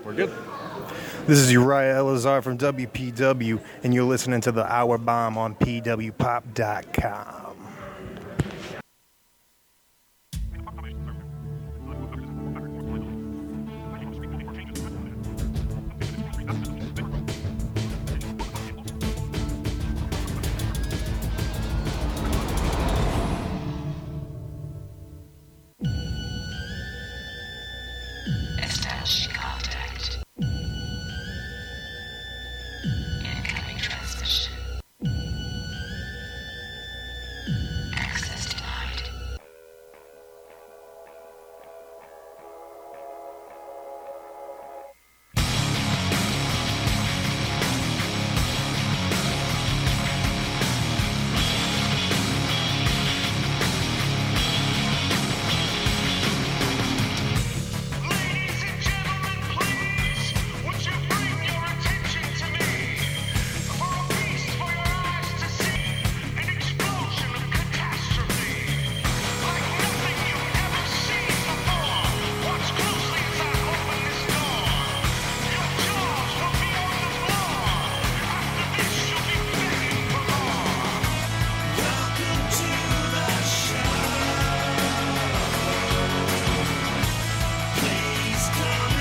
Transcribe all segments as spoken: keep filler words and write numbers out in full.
We're good. This is Uriah Elazar from W P W, and you're listening to The Hour Bomb on P W pop dot com. Establish contact. Incoming transmission. Access denied. Ladies and gentlemen, please, would you bring your attention to me? For a feast for your eyes to see, an explosion of catastrophe. Like nothing you've ever seen before. Watch closely as I open this door. Your jaws will be on the floor. After this, you'll be begging for more. Welcome to the show. Please come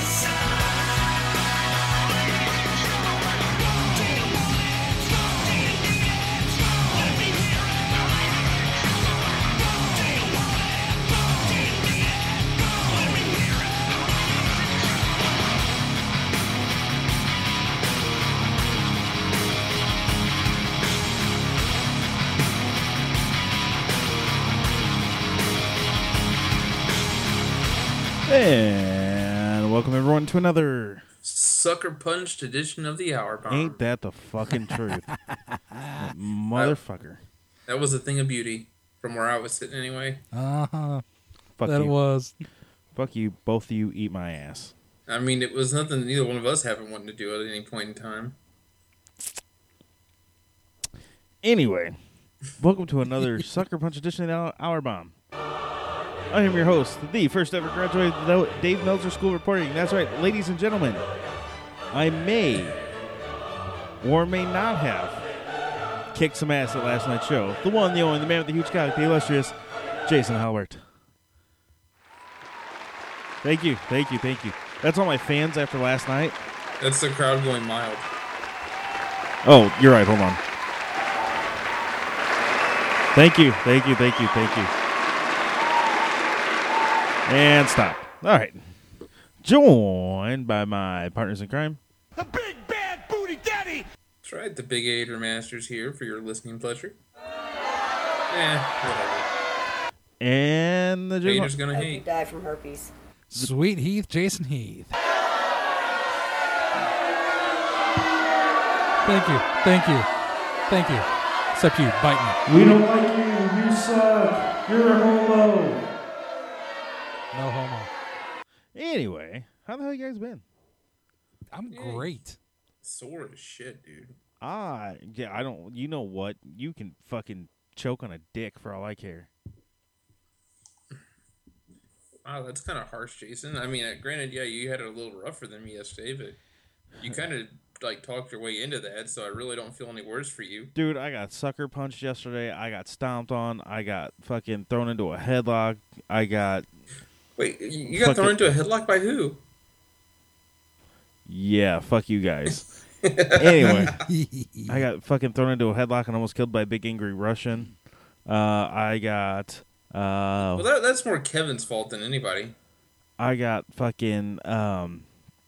And welcome everyone to another. Sucker punched edition of the Hour Bomb. Ain't that the fucking truth? That motherfucker. That was a thing of beauty from where I was sitting anyway. Uh-huh. Fuck That you. it was. Fuck you. Both of you eat my ass. I mean, it was nothing that neither one of us haven't wanted to do at any point in time. Anyway, welcome to another Sucker Punch edition of the Hour Bomb. I am your host, the first ever graduate of the Dave Meltzer School Reporting. That's right, ladies and gentlemen. I may or may not have kicked some ass at last night's show. The one, the only, the man with the huge cock, the illustrious Jason Halbert. Thank you, thank you, thank you. That's all my fans after last night. That's the crowd going mild. Oh, you're right. Hold on. Thank you, thank you, thank you, thank you. And stop. All right. Joined by my partners in crime. The big bad booty daddy. That's right, the Big Ader Masters here for your listening pleasure. Eh, whatever. And the general. Ader's gonna Hope you hate. die from herpes. Sweet Heath, Jason Heath. Thank you, thank you, thank you. Except you, bite me. We don't like you. You suck. You're a homo. No homo. Anyway, how the hell you guys been? I'm Yeah. great. Sore as shit, dude. Ah, yeah, I don't. You know what? You can fucking choke on a dick for all I care. Wow, that's kind of harsh, Jason. I mean, uh, granted, yeah, you had it a little rougher than me yesterday, but you kind of like talked your way into that, so I really don't feel any worse for you. Dude, I got sucker punched yesterday. I got stomped on. I got fucking thrown into a headlock. I got. Wait, you you got Fuck thrown it. into a headlock by who? Yeah, fuck you guys. Anyway, I got fucking thrown into a headlock and almost killed by a big angry Russian. Uh, I got. Uh, Well, that, that's more Kevin's fault than anybody. I got fucking. Um,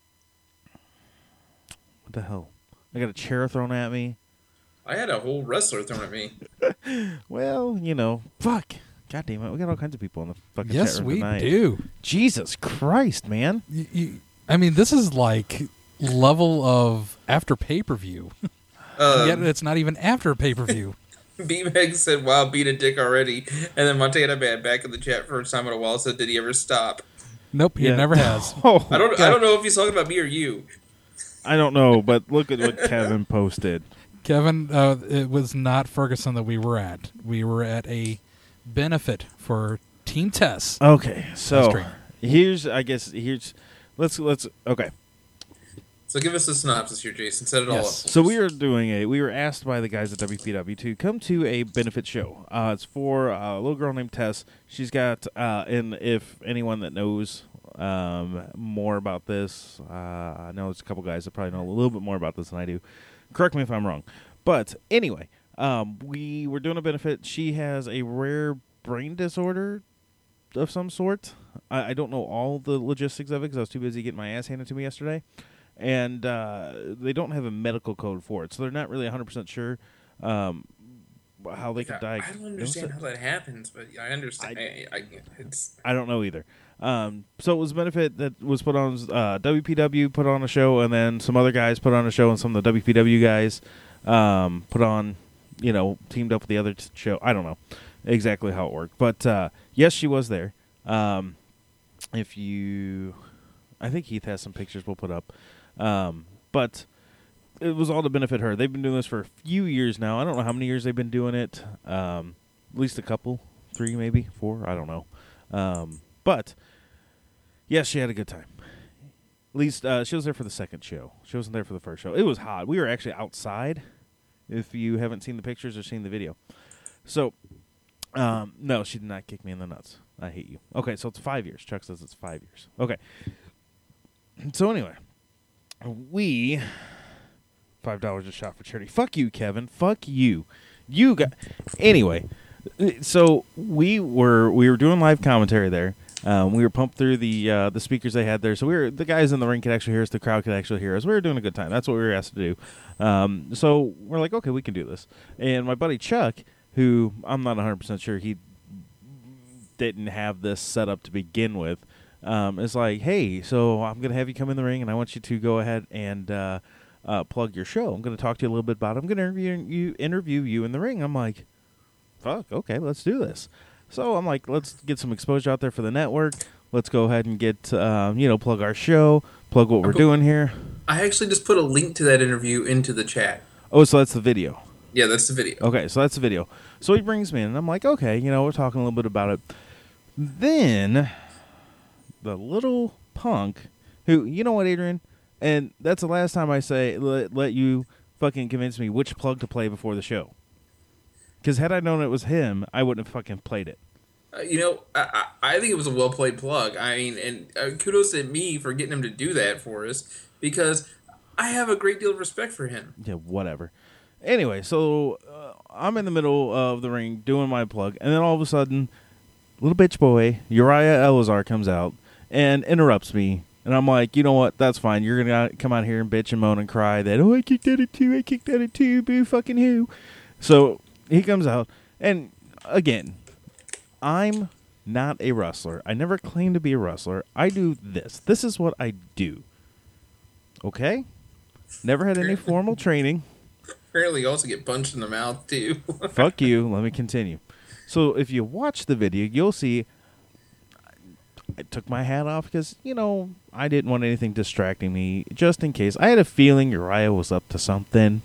what the hell? I got a chair thrown at me. I had a whole wrestler thrown at me. Well, you know, fuck. God damn it, we got all kinds of people in the fucking Yes, chat room we tonight. do. Jesus Christ, man. You, you, I mean, this is like level of after pay-per-view. Um, Yet it's not even after pay-per-view. B-Meg said, wow, beat a dick already. And then Montana Bad back in the chat for a time in a while said, did he ever stop? Nope, he Yeah. never has. Oh, I don't I God. don't know if he's talking about me or you. I don't know, but look at what Kevin posted. Kevin, uh, it was not Ferguson that we were at. We were at a benefit for Team Tess. Okay, so That's true. here's, I guess, here's, let's, let's, okay. So give us a synopsis here, Jason. Set it all up. Yes. for So us. we are doing a. We were asked by the guys at W P W to come to a benefit show. Uh, it's for a little girl named Tess. She's got, uh, and if anyone that knows um, more about this, uh, I know there's a couple guys that probably know a little bit more about this than I do. Correct me if I'm wrong. But anyway, um, we were doing a benefit. She has a rare brain disorder of some sort. I, I don't know all the logistics of it because I was too busy getting my ass handed to me yesterday. And uh, they don't have a medical code for it, so they're not really one hundred percent sure um, how they could I, diagnose I don't understand it. how that happens, but I understand. I, I, it's I don't know either. Um, so it was a benefit that was put on. Uh, W P W put on a show, and then some other guys put on a show, and some of the W P W guys um, put on, you know, teamed up with the other t- show. I don't know exactly how it worked, but uh, yes, she was there. Um, if you, I think Heath has some pictures we'll put up. Um, but it was all to benefit her. They've been doing this for a few years now. I don't know how many years they've been doing it. Um, at least a couple, three maybe, four. I don't know. Um, but yes, she had a good time. At least uh, she was there for the second show. She wasn't there for the first show. It was hot. We were actually outside. If you haven't seen the pictures or seen the video, so um, no, she did not kick me in the nuts. I hate you. Okay, so it's five years. Chuck says it's five years. Okay. So anyway. We five dollars a shot for charity. Fuck you, Kevin. Fuck you. You got anyway. So we were we were doing live commentary there. Um, we were pumped through the uh, the speakers they had there, so we were the guys in the ring could actually hear us. The crowd could actually hear us. We were doing a good time. That's what we were asked to do. Um, so we're like, okay, we can do this. And my buddy Chuck, who I'm not one hundred percent sure he didn't have this set up to begin with. Um, it's like, hey, so I'm going to have you come in the ring, and I want you to go ahead and uh, uh, plug your show. I'm going to talk to you a little bit about it. I'm going to interview you, interview you in the ring. I'm like, fuck, okay, let's do this. So I'm like, let's get some exposure out there for the network. Let's go ahead and get, um, you know, plug our show, plug what we're doing here. I actually just put a link to that interview into the chat. Oh, so that's the video. Yeah, that's the video. Okay, so that's the video. So he brings me in, and I'm like, okay, you know, we're talking a little bit about it. Then the little punk who, you know what, Adrian? And that's the last time I say, let, let you fucking convince me which plug to play before the show. Because had I known it was him, I wouldn't have fucking played it. Uh, you know, I, I I think it was a well played plug. I mean, and uh, kudos to me for getting him to do that for us because I have a great deal of respect for him. Yeah, whatever. Anyway, so uh, I'm in the middle of the ring doing my plug, and then all of a sudden, little bitch boy Uriah Elazar comes out and interrupts me. And I'm like, you know what? That's fine. You're going to come out here and bitch and moan and cry that, oh, I kicked out at two, I kicked out at two, boo fucking who. So he comes out, and again, I'm not a wrestler. I never claimed to be a wrestler. I do this. This is what I do. Okay? Never had any formal training. Apparently, you also get punched in the mouth, too. Fuck you. Let me continue. So if you watch the video, you'll see I took my hat off because, you know, I didn't want anything distracting me, just in case. I had a feeling Uriah was up to something.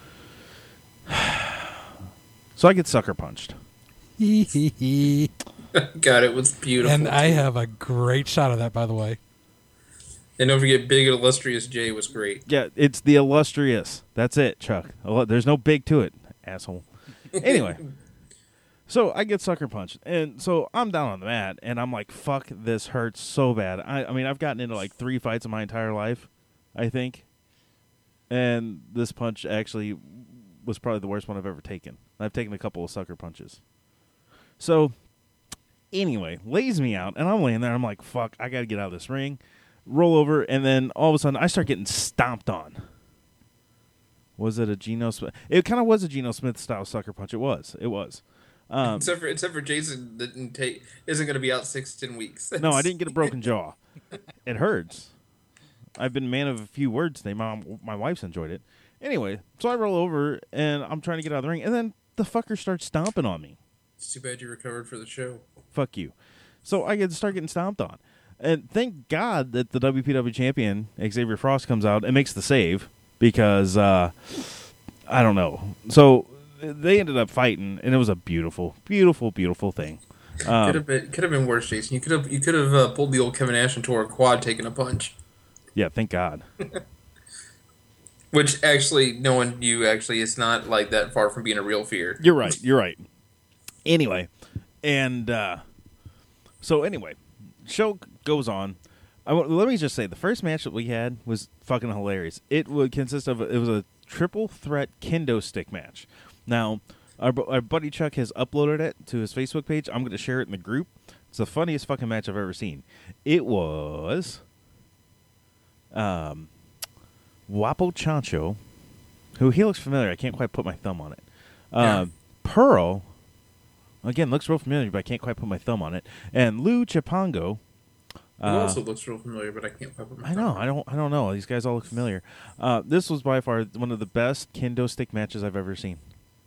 So I get sucker punched. and God, it was beautiful. I have a great shot of that, by the way. And don't forget, Big Illustrious J was great. Yeah, it's the illustrious. That's it, Chuck. There's no big to it, asshole. Anyway. So I get sucker punched, and so I'm down on the mat, and I'm like, fuck, this hurts so bad. I, I mean, I've gotten into like three fights in my entire life, I think, and this punch actually was probably the worst one I've ever taken. I've taken a couple of sucker punches. So anyway, lays me out, and I'm laying there, I'm like, fuck, I got to get out of this ring, roll over, and then all of a sudden I start getting stomped on. Was it a Geno Smith? It kind of was a Geno Smith-style sucker punch. It was. It was. Um, except for except for Jason didn't take isn't going to be out six to ten weeks. No, I didn't get a broken jaw. It hurts. I've been a man of a few words today. My my wife's enjoyed it. Anyway, so I roll over and I'm trying to get out of the ring, and then the fucker starts stomping on me. It's too bad you recovered for the show. Fuck you. So I get to start getting stomped on, and thank God that the W P W champion Xavier Frost comes out and makes the save because uh, I don't know. So they ended up fighting, and it was a beautiful, beautiful, beautiful thing. Um, could have been could have been worse, Jason. You could have you could have uh, pulled the old Kevin Nash into a quad taking a punch. Yeah, thank God. Which actually, knowing you, actually, it's not like that far from being a real fear. You're right. You're right. Anyway, and uh, so anyway, show goes on. I, wa- let me just say, the first match that we had was fucking hilarious. It would consist of, it was a triple threat kendo stick match. Now, our, bu- our buddy Chuck has uploaded it to his Facebook page. I'm going to share it in the group. It's the funniest fucking match I've ever seen. It was um, Wapo Chancho, who he looks familiar. I can't quite put my thumb on it. Yeah. Uh, Pearl, again, looks real familiar, but I can't quite put my thumb on it. And Lou Chipango. It also looks real familiar, but I can't quite put my I know. I don't. I don't know. These guys all look familiar. Uh, this was by far one of the best kendo stick matches I've ever seen.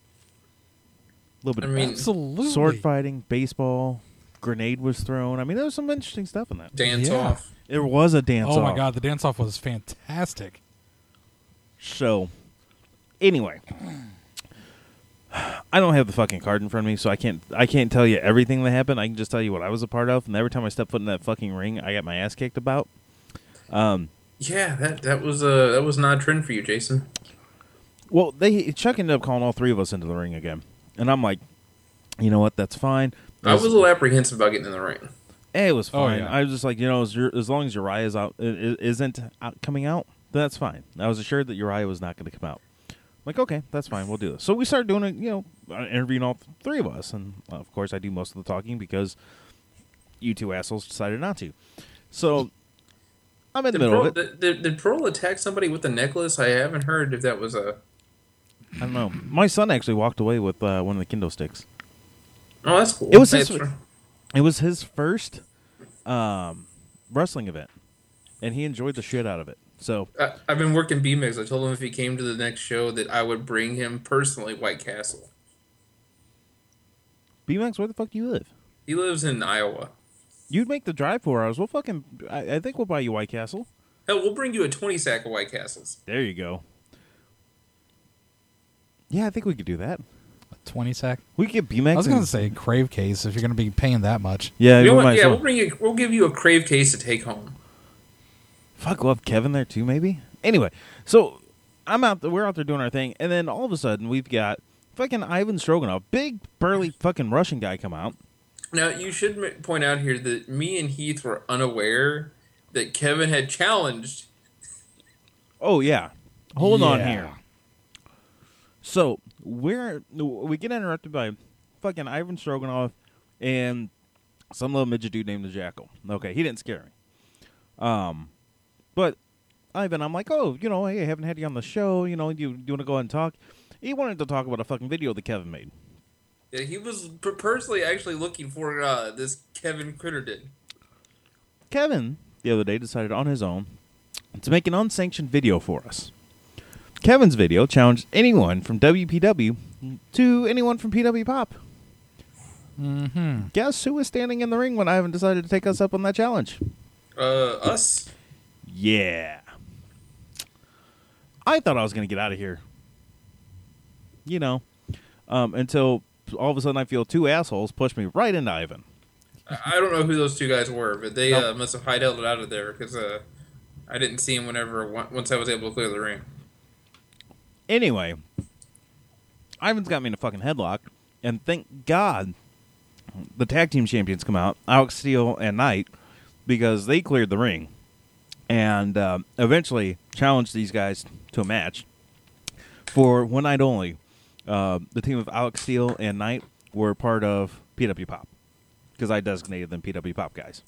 A little bit I of mean, Absolutely. sword fighting, baseball, grenade was thrown. I mean, there was some interesting stuff in that. Dance Yeah. off. There was a dance. Oh my off. god, the dance off was fantastic. So, anyway, I don't have the fucking card in front of me, so I can't. I can't tell you everything that happened. I can just tell you what I was a part of. And every time I step foot in that fucking ring, I got my ass kicked about. Um. Yeah, that that was uh, that was not a trend for you, Jason. Well, they Chuck ended up calling all three of us into the ring again, and I'm like, you know what? That's fine. I was a little apprehensive about getting in the ring. Hey, it was Oh, fine. yeah. I was just like, you know, as, as long as Uriah is out, i- i- isn't out, coming out, that's fine. I was assured that Uriah was not going to come out. I'm like, okay, that's fine. We'll do this. So we started doing it, you know, uh, interviewing all th- three of us, and uh, of course, I do most of the talking because you two assholes decided not to. So I'm in the Did middle Pearl, of it. did, did, did Pearl attack somebody with a necklace? I haven't heard if that was a. I don't know. My son actually walked away with uh, one of the kendo sticks. Oh, that's cool. It was That's his- for- It was his first um, wrestling event, and he enjoyed the shit out of it. So I, I've been working B-Mix. I told him if he came to the next show that I would bring him personally White Castle. B-Max, where the fuck do you live? He lives in Iowa. You'd make the drive four hours. We'll fucking. I, I think we'll buy you White Castle. Hell, we'll bring you a twenty sack of White Castles. There you go. Yeah, I think we could do that. twenty sack. We could get B-Max. I was going and- to say crave case if you're going to be paying that much. Yeah, You know we what? might as Yeah, well. we'll bring you. We'll give you a crave case to take home. Fuck, we'll have Kevin there too, maybe. Anyway, so I'm out. There, we're out there doing our thing, and then all of a sudden we've got fucking Ivan Stroganoff, big burly fucking Russian guy, come out. Now you should m- point out here that me and Heath were unaware that Kevin had challenged. Oh yeah, hold on Yeah. here. So we're we get interrupted by fucking Ivan Stroganoff and some little midget dude named the Jackal. Okay, he didn't scare me. Um, but Ivan, I'm like, oh, you know, hey, I haven't had you on the show. You know, you, you want to go ahead and talk? He wanted to talk about a fucking video that Kevin made. Yeah, he was p- personally actually looking for uh, this Kevin Crittenden. Kevin, the other day, decided on his own to make an unsanctioned video for us. Kevin's video challenged anyone from W P W to anyone from P W Pop. Mm-hmm. Guess who was standing in the ring when Ivan decided to take us up on that challenge? Uh, us. Yeah. I thought I was going to get out of here. You know, um, until all of a sudden I feel two assholes push me right into Ivan. I I don't know who those two guys were, but they Nope. uh, must have hideout out of there because uh, I didn't see him whenever once I was able to clear the ring. Anyway, Ivan's got me in a fucking headlock, and thank God the tag team champions come out, Alex Steele and Knight, because they cleared the ring and uh, eventually challenged these guys to a match for one night only. Uh, the team of Alex Steele and Knight were part of P W Pop because I designated them P W Pop guys.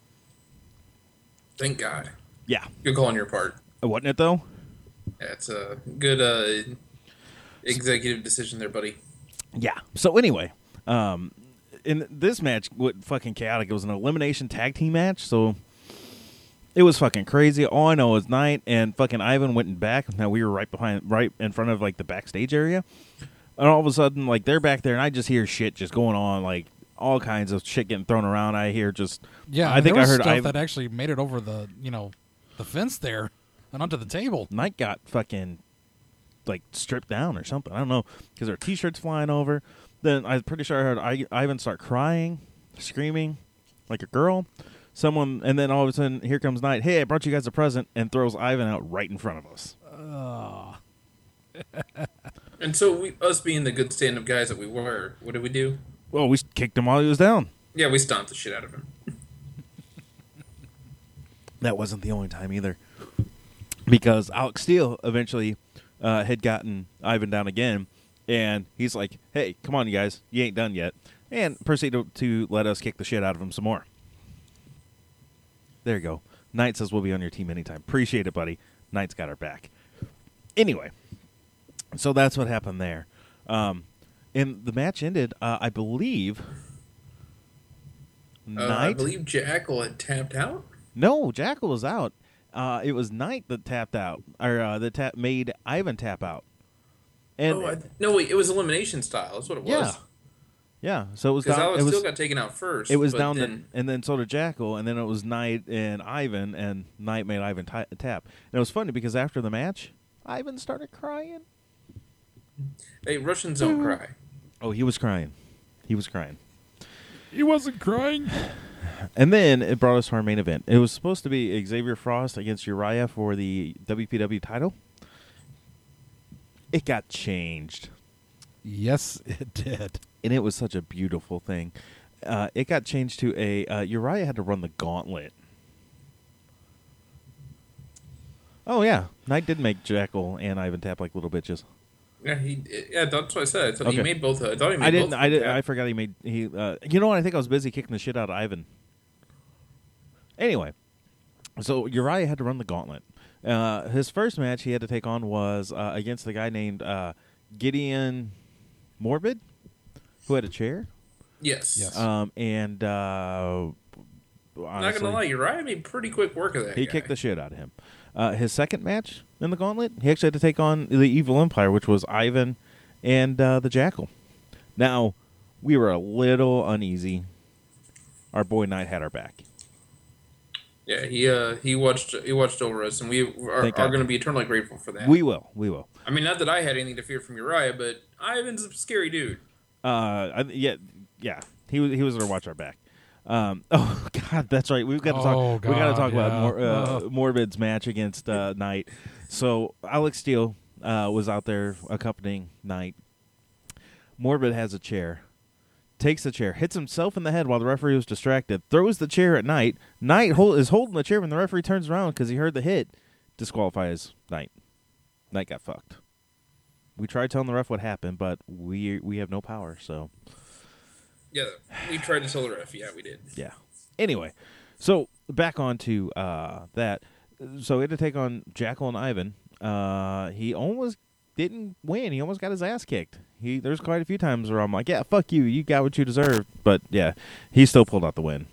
Thank God. Yeah. Good call on your part. Wasn't it, though? That's a good uh, executive decision there, buddy. Yeah. So anyway, um, in this match, what fucking chaotic. It was an elimination tag team match, so it was fucking crazy. All I know is Knight and fucking Ivan went in back. Now we were right behind, right in front of like the backstage area, and all of a sudden, like they're back there, and I just hear shit just going on, like all kinds of shit getting thrown around. I hear just Yeah, I think there I was heard stuff Ivan. that actually made it over the you know the fence there and onto the table. Knight got fucking like stripped down or something. I don't know because there were t-shirts flying over. Then I'm pretty sure I heard I- Ivan start crying, screaming like a girl. Someone, and then all of a sudden, here comes Knight. Hey, I brought you guys a present, and throws Ivan out right in front of us. And so, we, us being the good stand-up guys that we were, what did we do? Well, we kicked him while he was down. Yeah, we stomped the shit out of him. That wasn't the only time either. Because Alex Steele eventually uh, had gotten Ivan down again, and he's like, hey, come on, you guys. You ain't done yet. And proceeded to, to let us kick the shit out of him some more. There you go. Knight says we'll be on your team anytime. Appreciate it, buddy. Knight's got our back. Anyway, so that's what happened there. Um, and the match ended, uh, I believe... Uh, Knight? I believe Jackal had tapped out. No, Jackal was out. Uh, it was Knight that tapped out, or uh, that tap made Ivan tap out. And oh, I, no, wait, it was elimination style. That's what it was. yeah, yeah. So it was Because down. Alex It was still got taken out first. it was but down, then, to, and then so did Jackal, and then it was Knight and Ivan, and Knight made Ivan t- tap. And it was funny because after the match, Ivan started crying. Hey, Russians don't cry. Oh, he was crying. He was crying. He wasn't crying. And then it brought us to our main event. It was supposed to be Xavier Frost against Uriah for the W P W title. It got changed. Yes, it did. And it was such a beautiful thing. Uh, it got changed to a uh, Uriah had to run the gauntlet. Oh yeah, Knight did make Jackal and Ivan tap like little bitches. Yeah, he. Yeah, that's what I said. I thought he Okay. made both. I thought he made I didn't. both. I did. tap. I forgot he made. He. Uh, you know what? I think I was busy kicking the shit out of Ivan. Anyway, so Uriah had to run the gauntlet. Uh, his first match he had to take on was uh, against the guy named uh, Gideon Morbid, who had a chair. Yes. Yes. Um, and uh, Not honestly, gonna lie, Uriah made pretty quick work of that. he guy. kicked the shit out of him. Uh, his second match in the gauntlet, he actually had to take on the Evil Empire, which was Ivan and uh, the Jackal. Now, we were a little uneasy. Our boy Knight had our back. Yeah, he uh he watched he watched over us, and we are, Thank are God. going to be eternally grateful for that. We will. We will. I mean, not that I had anything to fear from Uriah, but Ivan's a scary dude. Uh, I, yeah, yeah. He was he was there to watch our back. Um, oh God, that's right. We've got to Oh, talk. we got to God, talk about yeah. Mor- uh, Ugh. Morbid's match against uh, Knight. So Alex Steele uh, was out there accompanying Knight. Morbid has a chair, takes the chair, hits himself in the head while the referee was distracted, throws the chair at Knight. Knight hold, is holding the chair when the referee turns around because he heard the hit. Disqualifies Knight. Knight got fucked. We tried telling the ref what happened, but we we have no power, so. Yeah, we tried to tell the ref. Yeah, we did. Yeah. Anyway, so back on to uh, that. So he had to take on Jackal and Ivan. Uh, he almost didn't win. He almost got his ass kicked. He There's quite a few times where I'm like, yeah, fuck you. You got what you deserved. But, yeah, he still pulled out the win.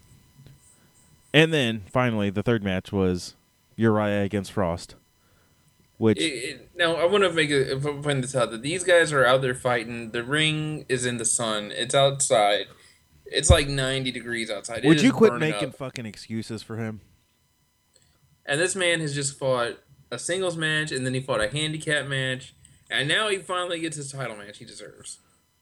And then, finally, the third match was Uriah against Frost. Which, It, it, now, I want to make a point this out that these guys are out there fighting. The ring is in the sun. It's outside. It's like ninety degrees outside. It would is you quit burning making up. fucking excuses for him? And this man has just fought a singles match, and then he fought a handicap match, and now he finally gets his title match he deserves.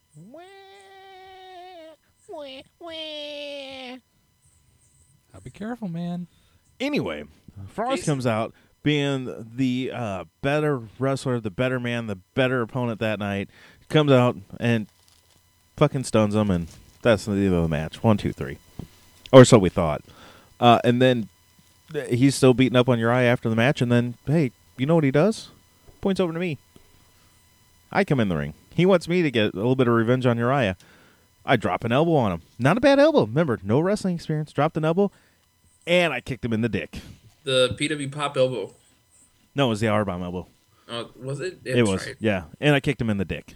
I'll be careful, man. Anyway, Frost Jason- comes out being the uh, better wrestler, the better man, the better opponent that night. Comes out and fucking stuns him, and that's the end of the match. One, two, three. Or so we thought. Uh, and then th- he's still beating up on Uriah after the match, and then, hey, you know what he does? Points over to me. I come in the ring. He wants me to get a little bit of revenge on Uriah. I drop an elbow on him. Not a bad elbow. Remember, no wrestling experience. Dropped an elbow, and I kicked him in the dick. The P W Pop elbow. No, it was the hour bomb elbow. Oh, was it? It was. was, Right. yeah. And I kicked him in the dick.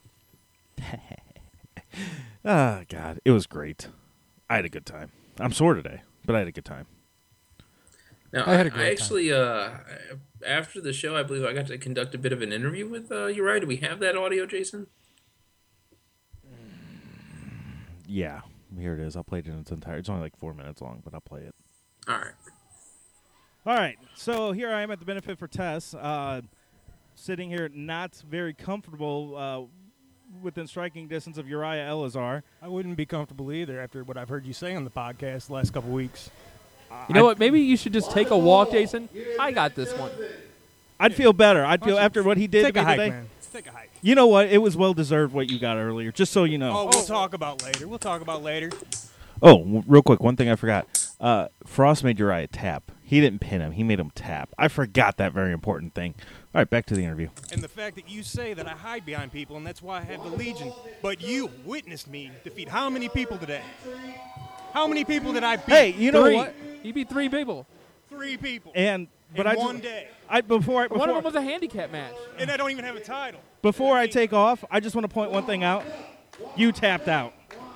Ah, God. It was great. I had a good time. I'm sore today, but I had a good time. Now, I I, had a I great time. actually, uh, after the show, I believe I got to conduct a bit of an interview with uh, Uriah. Do we have that audio, Jason? Yeah. Here it is. I'll play it in its entirety. It's only like four minutes long, but I'll play it. All right. All right, so here I am at the Benefit for Tess, uh, sitting here not very comfortable uh, within striking distance of Uriah Elazar. I wouldn't be comfortable either after what I've heard you say on the podcast the last couple weeks. You know what? Maybe you should just take a walk, Jason. I got this one. I'd feel better. I'd Why feel don't you after what he did Take to a me hike, today. man. Take a hike. You know what? It was well deserved what you got earlier. Just so you know. Oh, we'll talk about later. We'll talk about later. Oh, w- real quick, one thing I forgot. Uh, Frost made Uriah tap. He didn't pin him. He made him tap. I forgot that very important thing. All right, back to the interview. And the fact that you say that I hide behind people, and that's why I have the Legion. But you witnessed me defeat how many people today? How many people did I beat? Hey, you know three. what? He beat three people. Three people. And but in I one just, day. I before I before, One of them was a handicap match. And I don't even have a title. before I take off, I just want to point one thing out. You tapped out.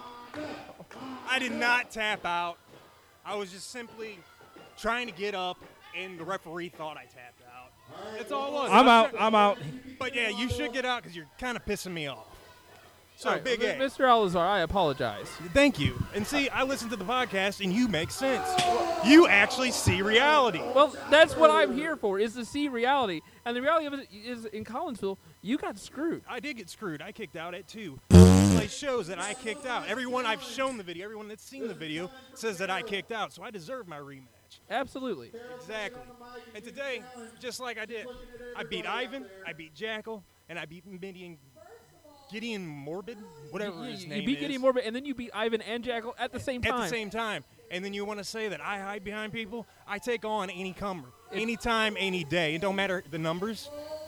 I did not tap out. I was just simply trying to get up, and the referee thought I tapped out. That's all it was. I'm I was out. try- I'm out. But yeah, you should get out because you're kind of pissing me off. So, All right, Big M- A. Mister Alazar, I apologize. Thank you. And see, I listen to the podcast, and you make sense. You actually see reality. Well, that's what I'm here for, is to see reality. And the reality of it is, in Collinsville, you got screwed. I did get screwed. I kicked out at two. Play shows that I kicked out. Everyone I've shown the video, everyone that's seen the video, says that I kicked out. So I deserve my rematch. Absolutely. Exactly. And today, just like I did, I beat Ivan, I beat Jackal, and I beat Gideon, Gideon Morbid, whatever You, his you name beat is. Gideon Morbid, and then you beat Ivan and Jackal at the same time. At the same time. And then you want to say that I hide behind people? I take on any comer, anytime, any day. It don't matter the numbers.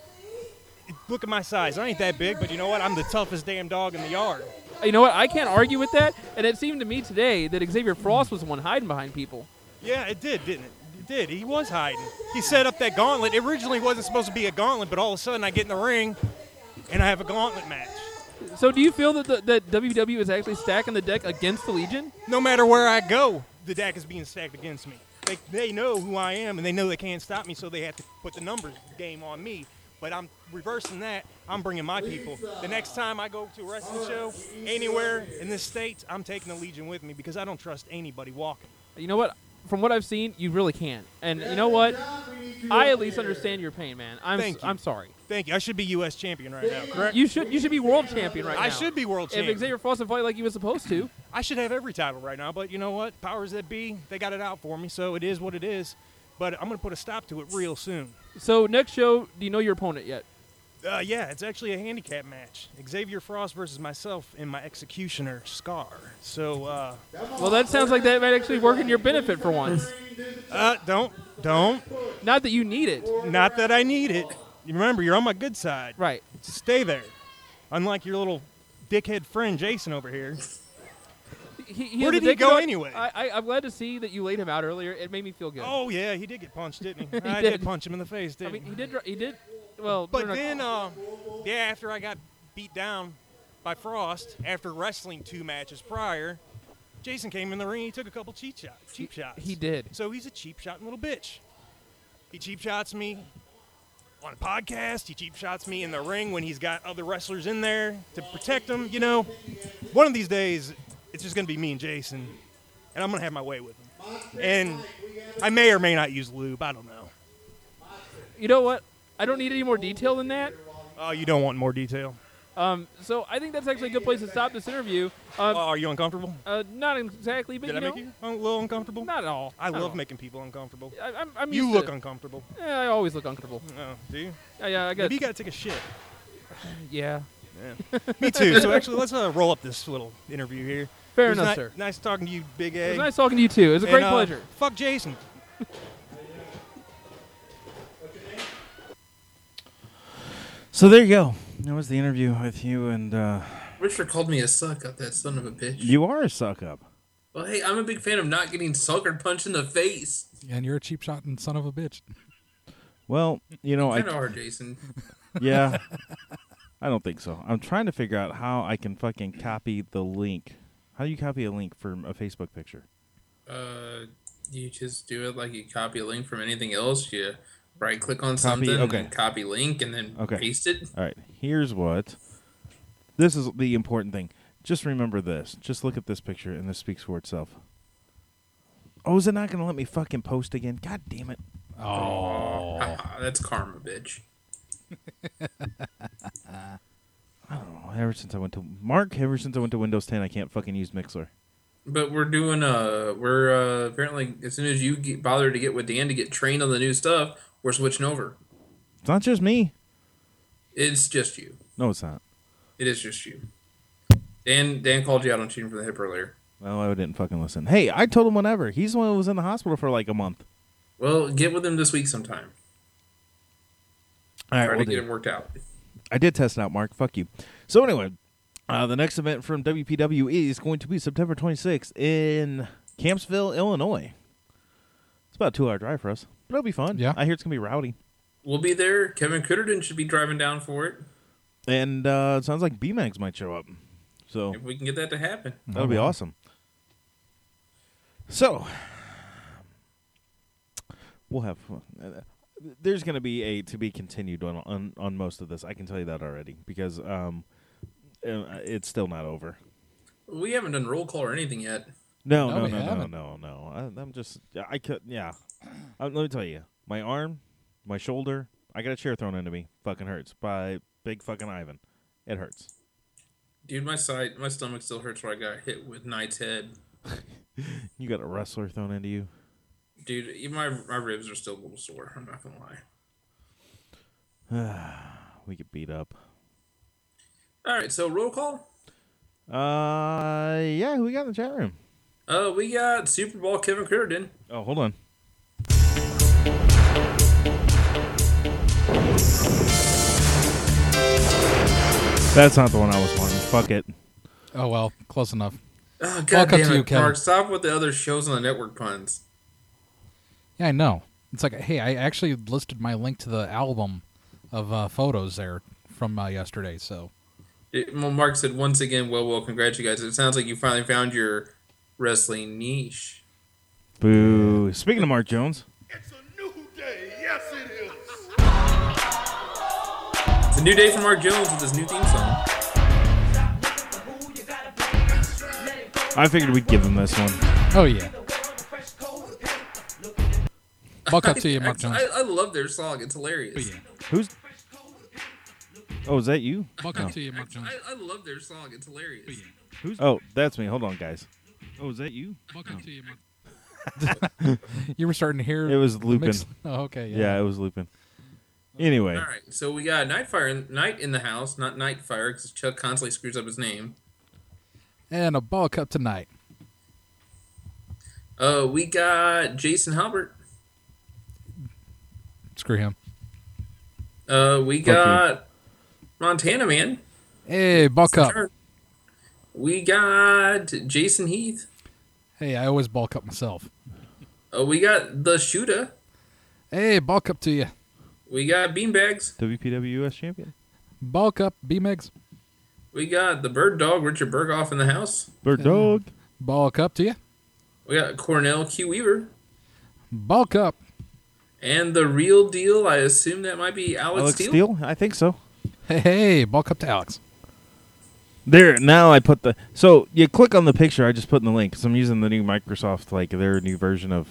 Look at my size. I ain't that big, but you know what? I'm the toughest damn dog in the yard. You know what? I can't argue with that. And it seemed to me today that Xavier Frost was the one hiding behind people. Yeah, it did, didn't it? It did. He was hiding. He set up that gauntlet. It originally wasn't supposed to be a gauntlet, but all of a sudden I get in the ring and I have a gauntlet match. So do you feel that, the, that W W E is actually stacking the deck against the Legion? No matter where I go, the deck is being stacked against me. They, they know who I am, and they know they can't stop me, so they have to put the numbers game on me. But I'm reversing that. I'm bringing my people. The next time I go to a wrestling show anywhere in this state, I'm taking the Legion with me because I don't trust anybody walking. You know what? From what I've seen, you really can't. And you know what? I at least understand your pain, man. I'm Thank s- you. I'm sorry. Thank you. I should be U S champion right now, correct? You should you should be world champion right now. I should be world If champion. Xavier Frost would fight like he was supposed to. I should have every title right now, but you know what? Powers that be, they got it out for me, so it is what it is. But I'm going to put a stop to it real soon. So next show, do you know your opponent yet? Uh, yeah, it's actually a handicap match. Xavier Frost versus myself and my executioner, Scar. So, uh, Well, that sounds like that might actually work in your benefit for once. uh, don't, don't. Not that you need it. Not that I need it. You remember, you're on my good side. Right. Stay there. Unlike your little dickhead friend, Jason, over here. He, he Where has a did he dick go going- anyway? I, I, I'm glad to see that you laid him out earlier. It made me feel good. Oh, yeah, he did get punched, didn't he? He I did. did punch him in the face, I didn't mean, he? he did. dr- He did. Well, But we're not- then, uh, yeah, after I got beat down by Frost, after wrestling two matches prior, Jason came in the ring. He took a couple cheap shots. Cheap shots. he did. So he's a cheap shot little bitch. He cheap shots me on a podcast. He cheap shots me in the ring when he's got other wrestlers in there to protect him. You know, one of these days, it's just going to be me and Jason, and I'm going to have my way with him. And I may or may not use lube. I don't know. You know what? I don't need any more detail than that. Oh, you don't want more detail? Um, so I think that's actually a good place to stop this interview. Oh, Um, are you uncomfortable? uh, not exactly, but Did you I know, make you a little uncomfortable? not at all. I Not at love all. making people uncomfortable. I, I'm, I'm You used look to, uncomfortable. Yeah, I always look uncomfortable. Oh, do you? Yeah, yeah, I got. Maybe you got to take a shit. Yeah, Me too. So actually, let's uh, roll up this little interview here. fair It was enough, ni- sir. Nice talking to you, Big A. It was nice talking to you too. It was a And, great uh, pleasure. Fuck Jason. So there you go. That was the interview with you, and uh, Richard called me a suck up, that son of a bitch. you are a suck up. Well, hey, I'm a big fan of not getting sucker punched in the face. And you're a cheap shot and son of a bitch. Well, you know, I Kind of hard, Jason. yeah, I don't think so. I'm trying to figure out how I can fucking copy the link. How do you copy a link from a Facebook picture? Uh, you just do it like you copy a link from anything else. You right click on Copy, something, okay. and copy link, and then Okay. paste it. All right, here's what. This is the important thing. Just remember this. Just look at this picture, and this speaks for itself. Oh, is it not going to let me fucking post again? God damn it. Oh, that's karma, bitch. I don't know. Ever since I went to Mark, ever since I went to Windows ten, I can't fucking use Mixler. But we're doing uh we're uh apparently as soon as you get, bother to get with Dan to get trained on the new stuff, we're switching over. It's not just me. It's just you. No, it's not. It is just you. Dan Dan called you out on shooting from the hip earlier. Well, I didn't fucking listen. Hey, I told him whenever. He's the one who was in the hospital for like a month. Well, get with him this week sometime. All right, Try we'll to get do. him worked out. I did test it out, Mark. Fuck you. So anyway, uh, the next event from W P W is going to be September twenty-sixth in Campsville, Illinois. It's about a two-hour drive for us, but it'll be fun. Yeah. I hear it's going to be rowdy. We'll be there. Kevin Critterton should be driving down for it. And uh, it sounds like B-Mags might show up. So If we can get that to happen. that'll be awesome. So, we'll have fun. Uh, There's going to be a to be continued on, on on most of this. I can tell you that already because um, uh, it's still not over. We haven't done roll call or anything yet. No, No, no, we no, no, haven't. no, no. I, I'm just, I could, yeah. Uh, let me tell you, my arm, my shoulder, I got a chair thrown into me. Fucking hurts by big fucking Ivan. It hurts. Dude, my side, my stomach still hurts where I got hit with Knight's head. You got a wrestler thrown into you. Dude, even my my ribs are still a little sore. I'm not gonna lie. We get beat up. All right, so roll call. Uh, yeah. Who we got in the chat room? Uh, we got Super Bowl Kevin Critterton. Oh, hold on. That's not the one I was wanting. Fuck it. Oh well, close enough. Oh, God Welcome damn to it, you, Kevin. Mark. Stop with the other shows on the network puns. Yeah, I know. It's like, hey, I actually listed my link to the album of uh, photos there from uh, yesterday. So It, well, Mark said once again, well, well, congrats you guys. It sounds like you finally found your wrestling niche. Boo. Speaking of Mark Jones, It's a new day. Yes, it is. It's a new day for Mark Jones with his new theme song. I figured we'd give him this one. oh yeah, buck up to you, Mark I, Jones. I, I love their song. It's hilarious. Oh yeah, Who's? Oh, is that you? buck up to you, Mark Jones. I, I love their song. It's hilarious. Who's? Oh, that's me. Hold on, guys. Oh, is that you? Buck up to you, Mark. You were starting to hear It was the looping. mix- Oh, okay, yeah. Yeah, it was looping. Anyway, All right, so we got Nightfire, in, Night in the house, not Nightfire, because Chuck constantly screws up his name. And a ball cup tonight. Uh, we got Jason Halbert. Screw him. Uh, we Fuck you. got Montana Man. Hey, bulk up. We got Jason Heath. Hey, I always bulk up myself. Uh, we got the Shooter. Hey, bulk up to you. We got Beanbags. W P W U S champion. Bulk up, B-Megs. We got the Bird Dog, Richard Berghoff in the house. Bird Dog. Bulk up to you. We got Cornell Q Weaver. Bulk up. And the real deal, I assume that might be Alex, Alex Steele. Steele? I think so. Hey, hey, bulk up to Alex. There, now I put the... So, you click on the picture I just put in the link, because I'm using the new Microsoft, like, their new version of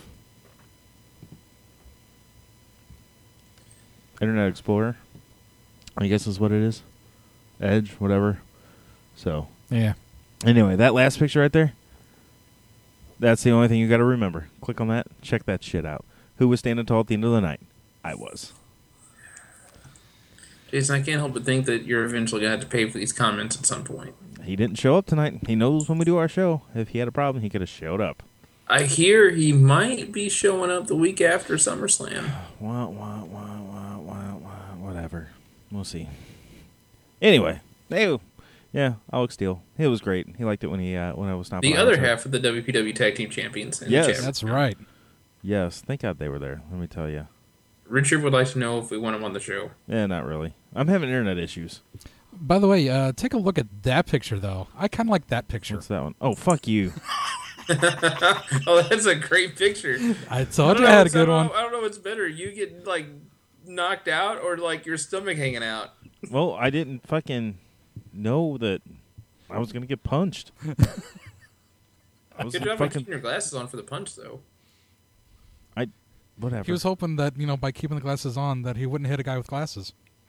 Internet Explorer. I guess is what it is. Edge, whatever. So, Yeah. anyway, that last picture right there, that's the only thing you got to remember. Click on that, check that shit out. Who was standing tall at the end of the night? I was. Jason, I can't help but think that you're eventually going to have to pay for these comments at some point. He didn't show up tonight. He knows when we do our show. If he had a problem, he could have showed up. I hear he might be showing up the week after SummerSlam. Wah, wah, wah, wah, wah, wah, whatever. We'll see. Anyway, hey, yeah, Alex Steele. He was great. He liked it when he uh, when I was not. The other half of the W P W Tag Team Champions. in the Yes. chat. That's right. Yes, thank God they were there. Let me tell you. Richard would like to know if we want him on the show. Yeah, not really. I'm having internet issues. By the way, uh, take a look at that picture, though. I kind of like that picture. What's that one? Oh, fuck you. Oh, that's a great picture. I I told don't you I know had a what's- good I one. don't know- I don't know what's better. You get like knocked out or like your stomach hanging out. Well, I didn't fucking know that I was gonna get punched. I was Good job on fucking keeping your glasses on for the punch, though. whatever. He was hoping that, you know, by keeping the glasses on, that he wouldn't hit a guy with glasses.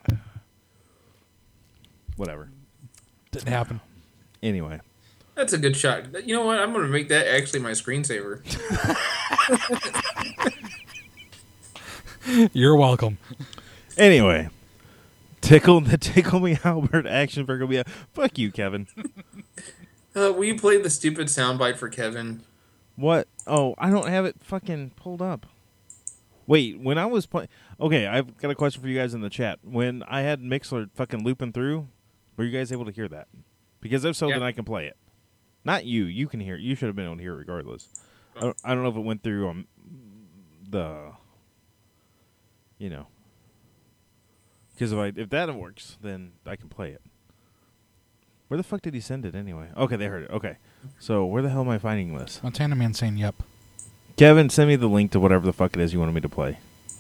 Whatever. Didn't happen. Anyway, That's a good shot. You know what? I'm going to make that actually my screensaver. You're welcome. Anyway, tickle the tickle me Albert action figure. Be a, fuck you, Kevin. Uh, will you play the stupid soundbite for Kevin? What? Oh, I don't have it fucking pulled up. Wait, when I was playing... Okay, I've got a question for you guys in the chat. When I had Mixler fucking looping through, were you guys able to hear that? Because if so, Yeah. then I can play it. Not you. You can hear it. You should have been able to hear it regardless. I don't, I don't know if it went through um, the... You know. Because if, I, if that works, then I can play it. Where the fuck did he send it anyway? Okay, they heard it. Okay. So, where the hell am I finding this? Montana Man saying yep. Kevin, send me the link to whatever the fuck it is you wanted me to play.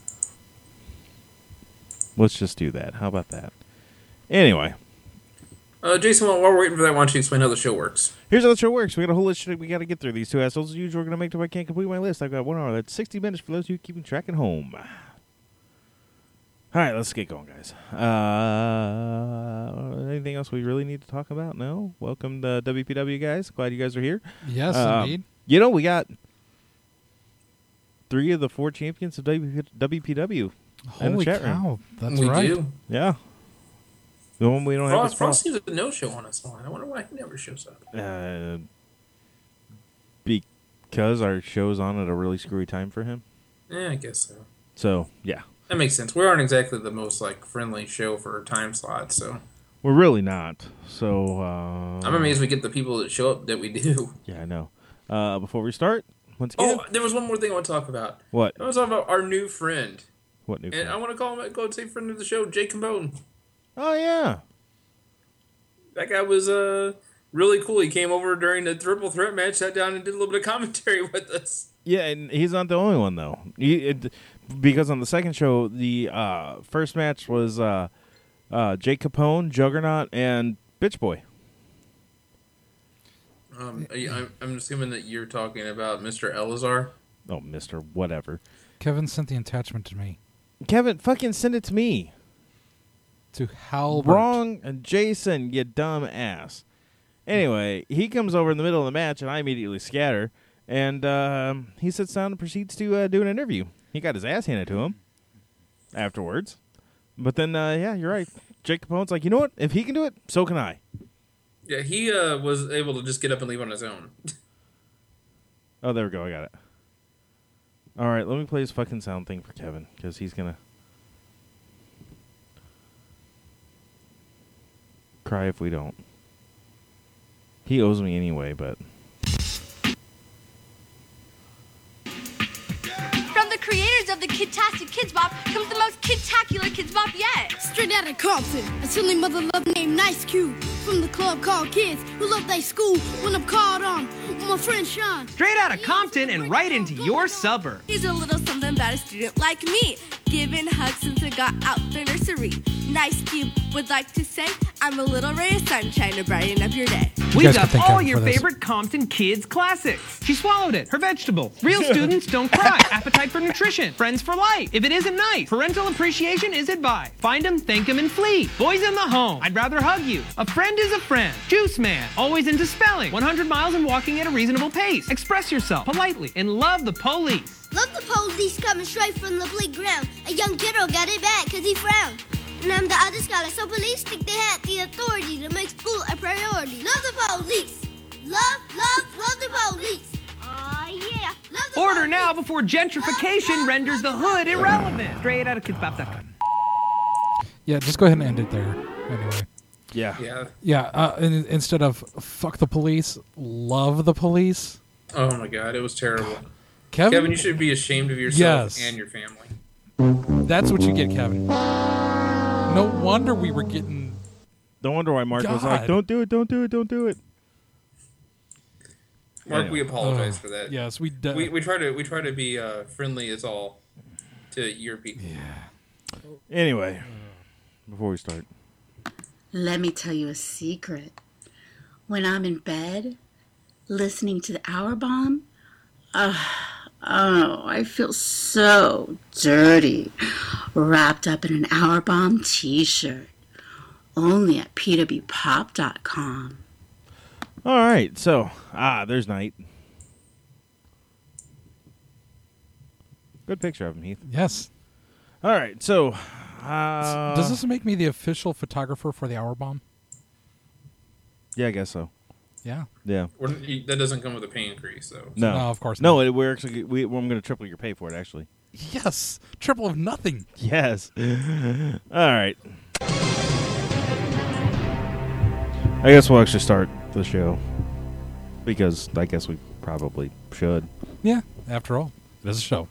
Let's just do that. How about that? Anyway, Uh, Jason, while we're waiting for that, why don't you explain how the show works? here's how the show works. We got a whole list of shit we got to get through. These two assholes, as usual, we're going to make till I can't complete my list. I've got one hour. That's sixty minutes for those of you keeping track at home. All right, let's get going, guys. Uh, anything else we really need to talk about? No? Welcome to W P W, guys. Glad you guys are here. Yes, Um, indeed. You know, we got three of the four champions of W P W in the Holy chat room. cow. That's we right. do. Yeah. The one we don't have Frost, is Frost Frost. seems a no-show on us line. I wonder why he never shows up. Uh, because our show's on at a really screwy time for him. Yeah, I guess so. So, yeah. That makes sense. We aren't exactly the most like friendly show for time slots, so We're really not. So, uh... I'm amazed we get the people that show up that we do. Yeah, I know. Uh, before we start, once again... Oh, there was one more thing I want to talk about. What? I want to talk about our new friend. What new And friend? I want to call him, go and say friend of the show, Jake Cambone. Oh, yeah. That guy was uh really cool. He came over during the triple threat match, sat down and did a little bit of commentary with us. Yeah, and he's not the only one, though. He, it, because on the second show, the uh, first match was uh, uh, Jake Capone, Juggernaut, and Bitch Boy. Um, I, I'm, I'm assuming that you're talking about Mister Elazar. Oh, Mister Whatever. Kevin sent the attachment to me. Kevin, fucking send it to me. To Halbert. Wrong, and Jason, you dumb ass. Anyway, he comes over in the middle of the match, and I immediately scatter. And um, he sits down and proceeds to uh, do an interview. He got his ass handed to him afterwards. But then, uh, yeah, you're right. Jake Capone's like, you know what? If he can do it, so can I. Yeah, he uh, was able to just get up and leave on his own. Oh, there we go. I got it. All right, let me play his fucking sound thing for Kevin, because he's going to cry if we don't. He owes me anyway, but... From the creators of the Kidtastic Kids Bop comes the most kidtacular Kids Bop yet. Straight out of Compton, a silly mother love named Nice Q. From the club called Kids Who Love Their School. When I'm called on with my friend Sean. Straight out of Compton and right into your suburb. Here's a little something about a student like me, giving hugs since I got out the nursery. Nice Q would like to say, I'm a little ray of sunshine to brighten up your day. You We've guys can got thank all Kevin your for this. favorite Compton Kids classics. She swallowed it. Her vegetable. Real students don't cry. Appetite for nutrition. Friends for life. If it isn't nice, parental appreciation is advised. Find them, thank them, and flee. Boys in the home. I'd rather hug you. A friend is a friend. Juice man. Always into spelling. one hundred miles and walking at a reasonable pace. Express yourself politely and love the police. Love the police coming straight from the playground. A young kiddo got it bad cause he frowned. And I'm the other scholar, so police think they had the authority to make school a priority. Love the police. Love, love, love the police. Aw, yeah. Love the Order police. now before gentrification renders the hood irrelevant. Straight out of kids bop dot com. Yeah, just go ahead and end it there. Anyway. Yeah. Yeah. Yeah, uh, in, instead of fuck the police, love the police. Oh my god, it was terrible. Kevin, Kevin, you should be ashamed of yourself Yes. and your family. that's what you get, Kevin. No wonder we were getting... No wonder why Mark was like, God. don't do it, don't do it, don't do it. Mark, Anyway. we apologize Oh, for that. Yes, we... D- We we try to we try to be uh, friendly as all to your people. Anyway, before we start. Let me tell you a secret. When I'm in bed, listening to the Hour Bomb, uh, oh, I feel so dirty, wrapped up in an Hour Bomb t-shirt. Only at P W pop dot com. All right, so, ah, there's Knight. Good picture of him, Heath. yes. All right, so Uh, Does this make me the official photographer for the Hour Bomb? Yeah, I guess so. Yeah. Yeah. We're, you, that doesn't come with a pay increase, though. No, No, of course No, not. it, we're actually we, I'm going to triple your pay for it. Actually. Yes. Triple of nothing. Yes. All right. I guess we'll actually start the show because I guess we probably should. Yeah. After all, it is a show.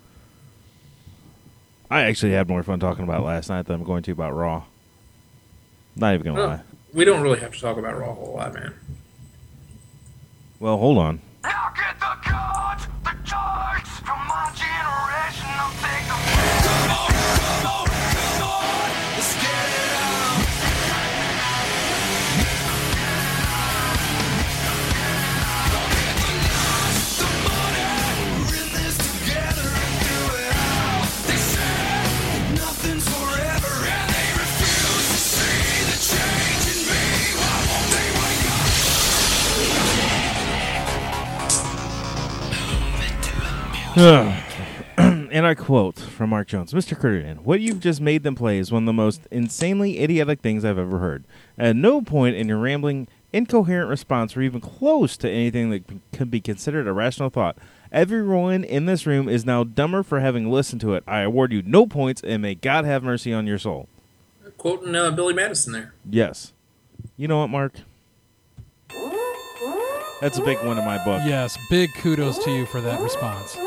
I actually had more fun talking about last night than I'm going to about Raw. Not even gonna Well, lie. we don't really have to talk about Raw a whole lot, man. Well, hold on. Now get the cards, the charts from my generation. I'll take them. Come on, come on, come on. Let's get it on. Don't get the lust, the money. We're in this together and do it all. They say nothing's forever, and they refuse to see the change in me. Why won't they wake up? And I quote from Mark Jones, Mister Curtin, what you've just made them play is one of the most insanely idiotic things I've ever heard. At no point in your rambling, incoherent response were even close to anything that c- could be considered a rational thought. Everyone in this room is now dumber for having listened to it. I award you no points, and may God have mercy on your soul. Quoting uh, Billy Madison there. Yes. You know what, Mark? That's a big one in my book. Yes. Big kudos to you for that response.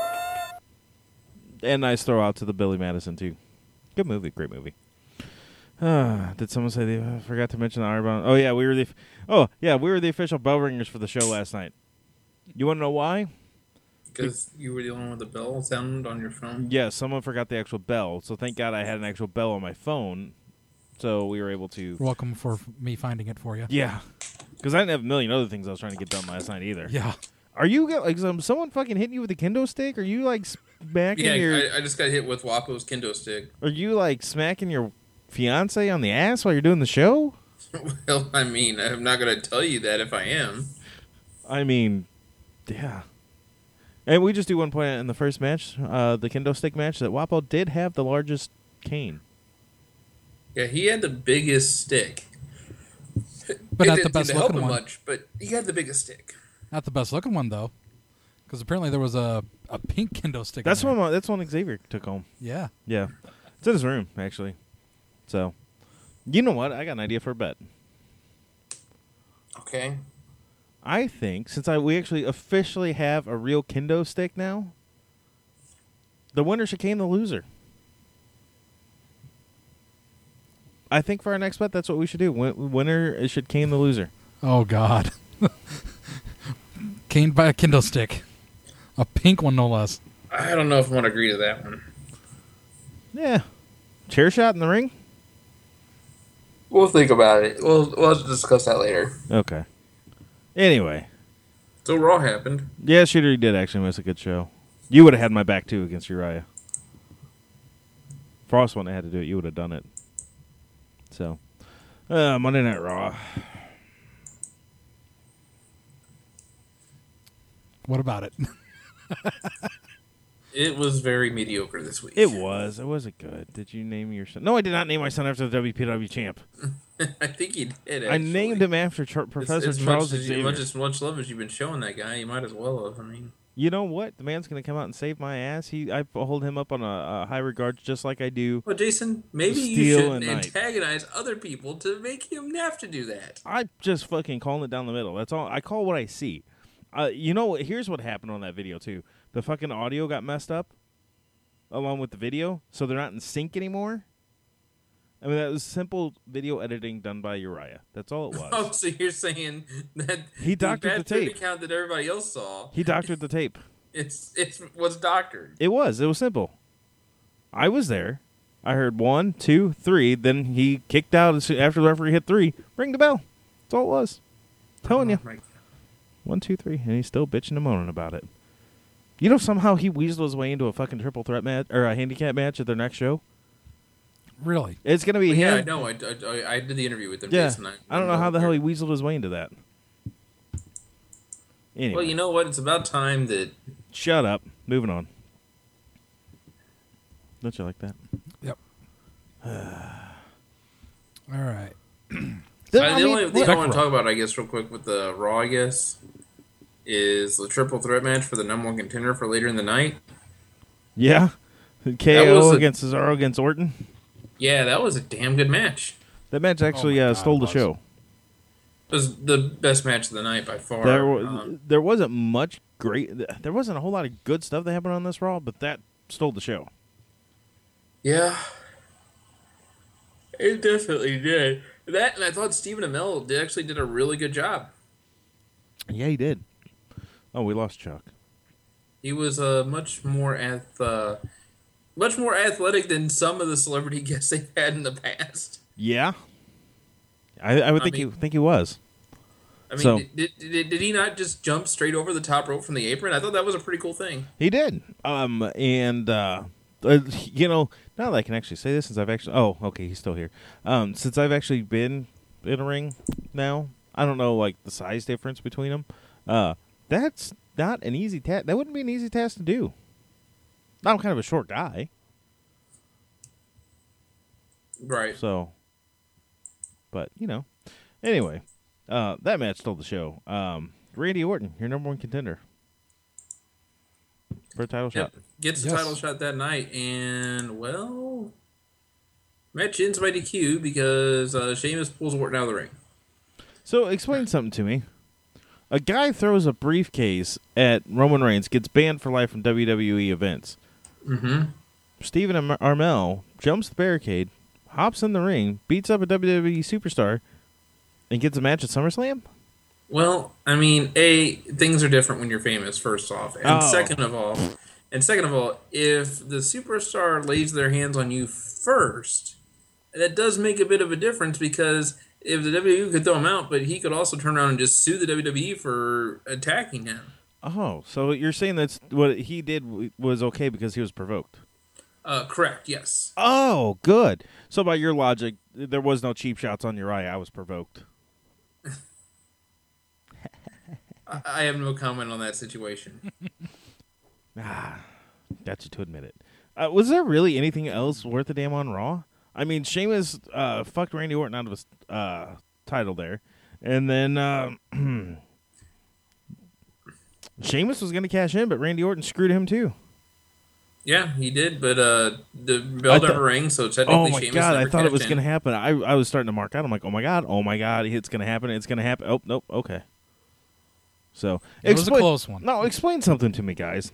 And nice throw out to the Billy Madison, too. Good movie. Great movie. Uh, did someone say they uh, forgot to mention the Arbonne? Oh, yeah, we were the f- Oh, yeah, we were the official bell ringers for the show last night. You want to know why? Because you were dealing with the bell sound on your phone? Yeah, someone forgot the actual bell. So thank God I had an actual bell on my phone. So we were able to... You're welcome for f- me finding it for you. Yeah. Because I didn't have a million other things I was trying to get done last night either. Yeah. Are you, like, some, someone fucking hitting you with a kendo stick? Are you, like, smacking Yeah, your... I, I just got hit with Wapo's kendo stick. Are you, like, smacking your fiance on the ass while you're doing the show? Well, I mean, I'm not going to tell you that if I am. I mean, yeah. And we just do one point in the first match, uh, the kendo stick match, that Wapo did have the largest cane. Yeah, he had the biggest stick. But it not the didn't best seem to help looking him one. much, but he had the biggest stick. Not the best looking one, though. Because apparently there was a, a pink kendo stick. That's in there. one. That's one Xavier took home. Yeah. Yeah, it's in his room actually. So, you know what? I got an idea for a bet. Okay. I think since I we actually officially have a real kendo stick now, the winner should cane the loser. I think for our next bet, that's what we should do. Win- winner should cane the loser. Oh, God. Caned by a kendo stick. A pink one, no less. I don't know if I want to agree to that one. Yeah, chair shot in the ring. We'll think about it. We'll, we'll discuss that later. Okay. Anyway. So Raw happened. Yeah, Shooter did actually miss a good show. You would have had my back, too, against Uriah. Frost wouldn't have had to do it. You would have done it. So, uh, Monday Night Raw. What about it? It was very mediocre this week. It was. It wasn't good. Did you name your son? No, I did not name my son after the W P W champ. I think he did, actually. I named him after Char- Professor as, as Charles much as, Xavier. much as much love as you've been showing that guy, you might as well have. I mean, You know what? The man's going to come out and save my ass. He, I hold him up on a, a high regard just like I do. well, Jason, maybe you Steel should and Knight. antagonize other people to make him have to do that. I just fucking calling it down the middle. That's all. I call what I see. Uh, you know what? Here's what happened on that video, too. The fucking audio got messed up along with the video, so they're not in sync anymore. I mean, that was simple video editing done by Uriah. That's all it was. Oh, so you're saying that He doctored bad the tape. account that everybody else saw. He doctored the tape. It's it's was doctored. It was. It was simple. I was there. I heard one, two, three. Then he kicked out as soon- after the referee hit three. Ring the bell. That's all it was. Telling you. Oh, my God. One, two, three. And he's still bitching and moaning about it. You know, somehow he weaseled his way into a fucking triple threat match or a handicap match at their next show. Really? It's gonna be Well, him. yeah, I know. I, I, I did the interview with him. Yeah. Jason, I, I don't know how the hell he weaseled his way into that. Anyway, Well, you know what? It's about time that. shut up. Moving on. Don't you like that? Yep. All right. So I the mean, only thing I Spectrum. want to talk about, I guess, real quick with the Raw, I guess, is the triple threat match for the number one contender for later in the night. Yeah. K That was O a- against Cesaro against Orton. Yeah, that was a damn good match. That match actually my uh, God, stole it the was. show. It was the best match of the night by far. There, wa- Um, there wasn't much great. There wasn't a whole lot of good stuff that happened on this Raw, but that stole the show. yeah, it definitely did. That, and I thought Stephen Amell did, actually did a really good job. Yeah, he did. Oh, we lost Chuck. He was uh, much more ath- uh, much more athletic than some of the celebrity guests they've had in the past. Yeah, I, I would I think mean- he think he was. I mean, So- did, did did he not just jump straight over the top rope from the apron? I thought that was a pretty cool thing. He did. Um, and uh, uh, you know, now that I can actually say this, since I've actually, oh, okay, he's still here. Um, since I've actually been in a ring now, I don't know like the size difference between them. Uh, that's not an easy task. That wouldn't be an easy task to do. I'm kind of a short guy, Right. so. But you know, anyway, uh, that match stole the show. Um, Randy Orton, your number one contender for a title shot. Yep. Gets the Yes. title shot that night, and well, match ends by D Q because uh, Sheamus pulls Orton out of the ring. So explain something to me. A guy throws a briefcase at Roman Reigns, gets banned for life from W W E events. Mm-hmm. Stephen Am- Amell jumps the barricade, hops in the ring, beats up a W W E superstar, and gets a match at SummerSlam? Well, I mean, a things are different when you're famous. First off, and Oh. second of all, and second of all, if the superstar lays their hands on you first, that does make a bit of a difference because if the W W E could throw him out, but he could also turn around and just sue the W W E for attacking him. Oh, so you're saying that's what he did w- was okay because he was provoked? Uh, correct. Yes. Oh, good. So by your logic, there was no cheap shots on Uriah. I was provoked. I, I have no comment on that situation. Ah, got you to admit it. Uh, was there really anything else worth a damn on Raw? I mean, Sheamus uh, fucked Randy Orton out of his uh, title there, and then uh, Sheamus was going to cash in, but Randy Orton screwed him too. Yeah, he did, but uh, the I bell thought- never rang, so technically Oh my Sheamus god! I never thought it was cashed going to in. happen. I I was starting to mark out. I'm like, oh my god, oh my god, it's going to happen. It's going to happen. Oh nope, okay. So It was a explain- close one. No, explain something to me, guys.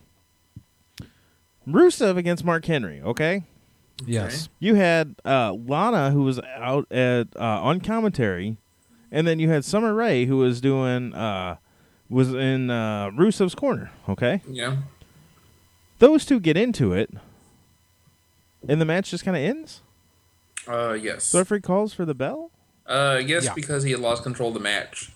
Rusev against Mark Henry. Okay. Yes. You had uh, Lana, who was out at uh, on commentary, and then you had Summer Rae, who was doing uh, was in uh, Rusev's corner. Okay, Yeah. those two get into it, and the match just kind of ends. Uh, yes. The referee calls for the bell. Uh, yes, Yeah. because he had lost control of the match.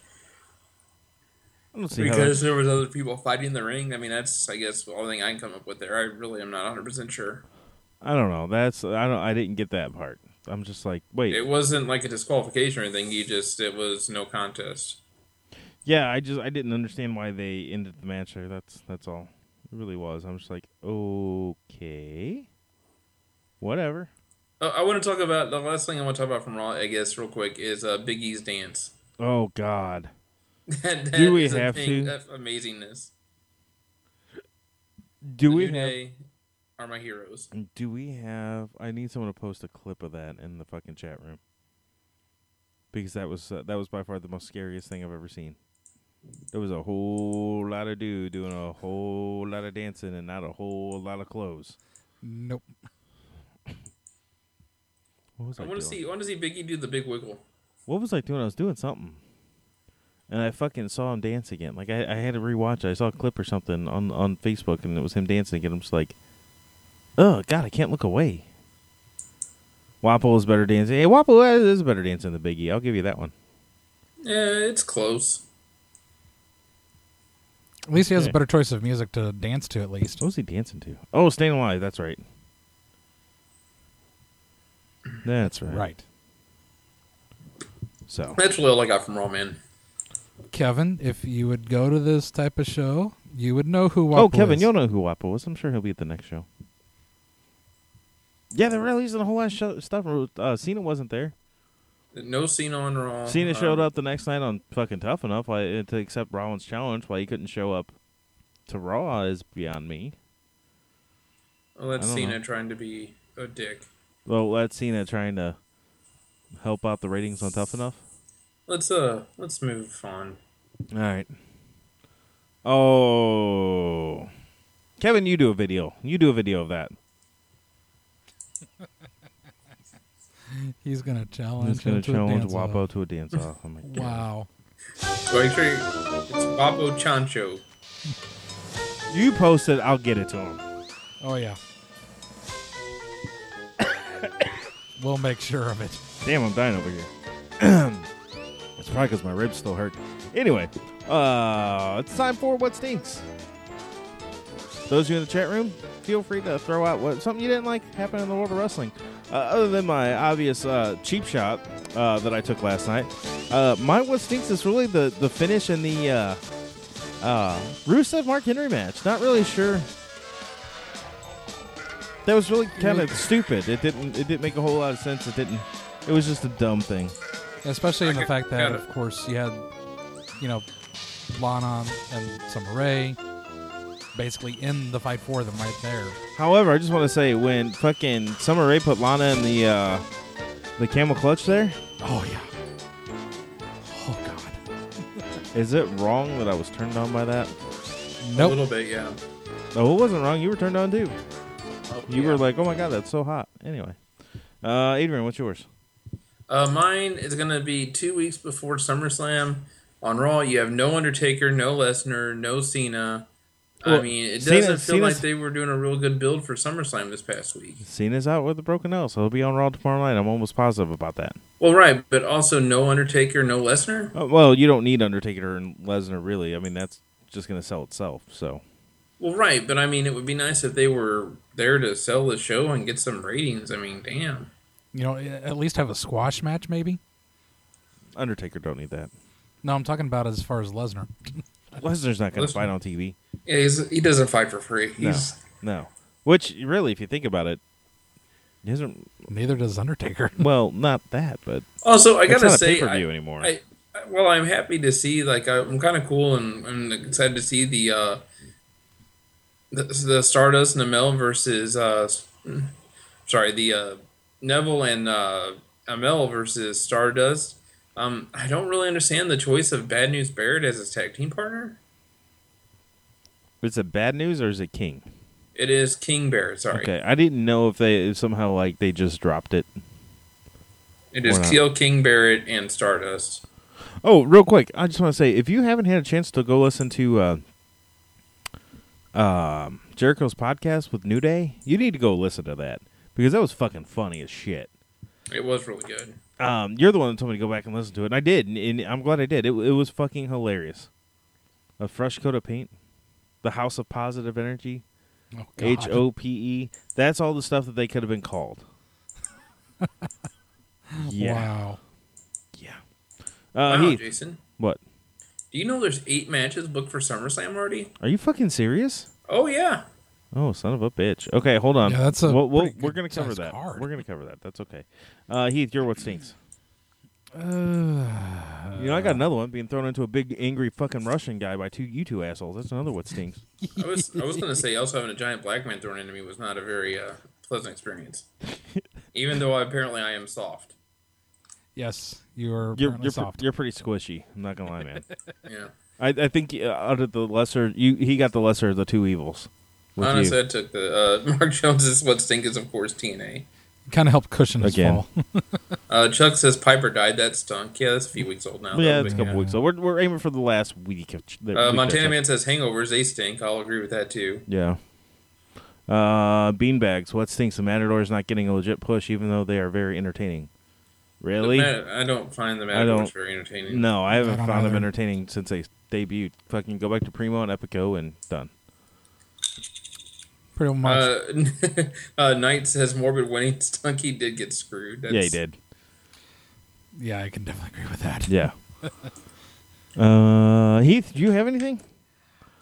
I don't see how Because that- there was other people fighting in the ring. I mean, that's I guess the only thing I can come up with there. I really am not one hundred percent sure. I don't know. That's I don't. I didn't get that part. I'm just like, wait. It wasn't like a disqualification or anything. He just it was no contest. Yeah, I just I didn't understand why they ended the match there. That's that's all. It really was. I'm just like, okay, whatever. Uh, I want to talk about the last thing I want to talk about from Raw. I guess real quick is uh, Big E's dance. Oh God. that, that Do we is a have thing to? of amazingness. Do The we New have? Day are my heroes. Do we have? I need someone to post a clip of that in the fucking chat room because that was uh, that was by far the most scariest thing I've ever seen. There was a whole lot of dude doing a whole lot of dancing and not a whole lot of clothes. Nope. What was I, I want to doing? see. I want to see Big E do the big wiggle. What was I doing? I was doing something, and I fucking saw him dance again. Like I, I had to rewatch it. I saw a clip or something on on Facebook, and it was him dancing again. I'm just like, oh God, I can't look away. Wapo is better dancing. Hey, Wapo is better dancing than Big E. I'll give you that one. Yeah, it's close. At least he has Okay. a better choice of music to dance to, at least. What was he dancing to? Oh, Staying Alive. That's right. That's right. Right. So That's really all I got from Raw, man. Kevin, if you would go to this type of show, you would know who Wapo oh, Kevin, is. you'll know who Wapo is. I'm sure he'll be at the next show. Yeah, they're releasing a whole lot of show- stuff. Uh, Cena wasn't there. No Cena on Raw. Cena showed Um, up the next night on fucking Tough Enough why, to accept Rollins' challenge. Why he couldn't show up to Raw is beyond me. Well, that's I don't Cena know. trying to be a dick. Well, that's Cena trying to help out the ratings on Tough Enough. Let's uh, let's move on. All right. Oh, Kevin, you do a video. You do a video of that. He's gonna challenge. He's gonna him to a challenge dance-off. Wapo to a dance off. Oh my God. Wow. So make sure you, it's Papo Chancho. You post it, I'll get it to him. Oh yeah. We'll make sure of it. Damn, I'm dying over here. It's probably because my ribs still hurt. Anyway, uh, it's time for What Stinks. Those of you in the chat room, feel free to throw out what something you didn't like happen in the world of wrestling. Uh, other than my obvious uh, cheap shot uh, that I took last night, uh, my What Stinks is really the, the finish in the uh, uh, Rusev Mark Henry match. Not really sure. That was really kind of stupid. It didn't. It didn't make a whole lot of sense. It didn't. It was just a dumb thing. Especially in the fact that, got of course, you had, you know, Lana and Summer Rae basically in the fight for them right there. However, I just want to say when fucking Summer Rae put Lana in the uh, the camel clutch there, Oh yeah. Oh god. is it wrong that I was turned on by that? A Nope. little bit, yeah. No, it wasn't wrong. You were turned on too. Oh, You yeah. were like, "Oh my god, that's so hot." Anyway, uh, Adrian, what's yours? Uh, mine is going to be two weeks before SummerSlam. On Raw, you have no Undertaker, no Lesnar, no Cena. I Well, mean, it Cena- doesn't feel Cena's- like they were doing a real good build for SummerSlam this past week. Cena's out with a broken nail, so he'll be on Raw tomorrow night. I'm almost positive about that. Well, right, but also no Undertaker, no Lesnar? Uh, well, you don't need Undertaker and Lesnar, really. I mean, that's just going to sell itself. So, Well, right, but I mean, it would be nice if they were there to sell the show and get some ratings. I mean, damn. You know, at least have a squash match, maybe. Undertaker don't need that. No, I'm talking about as far as Lesnar. Lesnar's not going to Lesnar- fight on T V. Yeah, he's, he doesn't fight for free. No, He's, no. Which, really, if you think about it, he doesn't. Neither does Undertaker. Well, not that, but Also, I it's gotta not a say, pay-per-view I- anymore. I, I- well, I'm happy to see. Like, I- I'm kind of cool and I'm excited to see the uh, the, the Stardust and Amel versus uh, sorry, the uh, Neville and uh, Amel versus Stardust. Um, I don't really understand the choice of Bad News Barrett as his tag team partner. Is it bad news or is it King? It is King Barrett. Sorry, Okay, I didn't know if they if somehow like they just dropped it. it is Or not. Kill King Barrett and Stardust. Oh, real quick, I just want to say if you haven't had a chance to go listen to uh, um, Jericho's podcast with New Day, you need to go listen to that because that was fucking funny as shit. It was really good. Um, you're the one that told me to go back and listen to it, and I did, and, and I'm glad I did. It, it was fucking hilarious. A fresh coat of paint, the House of Positive Energy, Oh, God. H O P E. That's all the stuff that they could have been called. Yeah. Wow. Yeah. Uh, Wow, Heath, Jason. what? Do you know there's eight matches booked for SummerSlam already? Are you fucking serious? Oh yeah. Oh, son of a bitch. Okay, hold on. Yeah, that's a We'll, we'll, pretty we're good going to cover sized that. card. We're going to cover that. That's okay. Uh, Heath, you're what stinks. Uh, You know, I got another one being thrown into a big, angry fucking Russian guy by two you two assholes. That's another what stinks. I was I was gonna say also having a giant black man thrown into me was not a very uh, pleasant experience. Even though apparently I am soft. yes, you are You're apparently you're, soft. pre- you're pretty squishy. I'm not gonna lie, man. Yeah. I I think uh, out of the lesser, you he got the lesser of the two evils. with Honestly, you. I took the uh, Mark Jones's what stink is of course T N A. Kind of helped cushion his Again. fall. Uh, Chuck says Piper died. That stunk. Yeah, that's a few weeks old now. Well, yeah, though, it's a but couple weeks. So we're we're aiming for the last week of. ch- The Uh, week Montana that's Man says hangovers. They stink. I'll agree with that too. Yeah. Uh, beanbags. What stinks? The Matador's not getting a legit push, even though they are very entertaining. Really? The Mat- I don't find the I Matadors don't- very entertaining. No, I haven't I don't found them either. entertaining since they debuted. Fucking go back to Primo and Epico and done. Pretty much. Uh, uh, Knight says morbid winning. Stunky did get screwed. That's, Yeah, he did. yeah, I can definitely agree with that. Yeah. uh, Heath, do you have anything?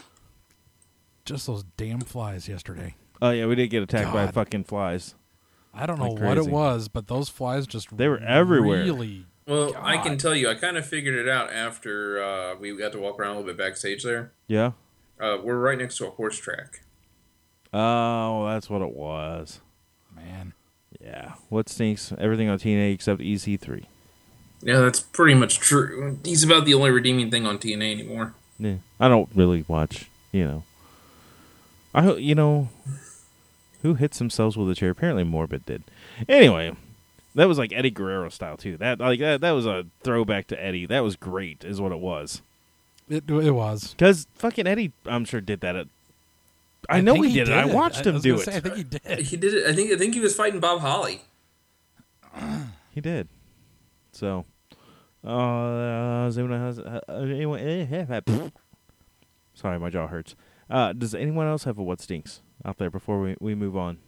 Just those damn flies yesterday. Oh yeah, we did get attacked by God. fucking flies. I don't know Like what it crazy. was, but those flies just They were everywhere. Really, Well, I can God. tell you, I kind of figured it out after uh, we got to walk around a little bit backstage there. Yeah. Uh, we're right next to a horse track. Oh, that's what it was. man. Yeah. What stinks? Everything on T N A except E C three. Yeah, that's pretty much true. He's about the only redeeming thing on T N A anymore. Yeah. I don't really watch, you know. I ho- you know, who hits themselves with a chair? Apparently Morbid did. Anyway, that was like Eddie Guerrero style too. That like that, that was a throwback to Eddie. That was great is what it was. It it was. Cuz fucking Eddie I'm sure did that at I, I know think he he did it. I did. watched I him was do gonna it. say, I think he did. He did it. I think. I think he was fighting Bob Holly. He did. So, uh, does anyone has uh, anyone? eh, Sorry, my jaw hurts. Uh, does anyone else have a what stinks out there before we, we move on?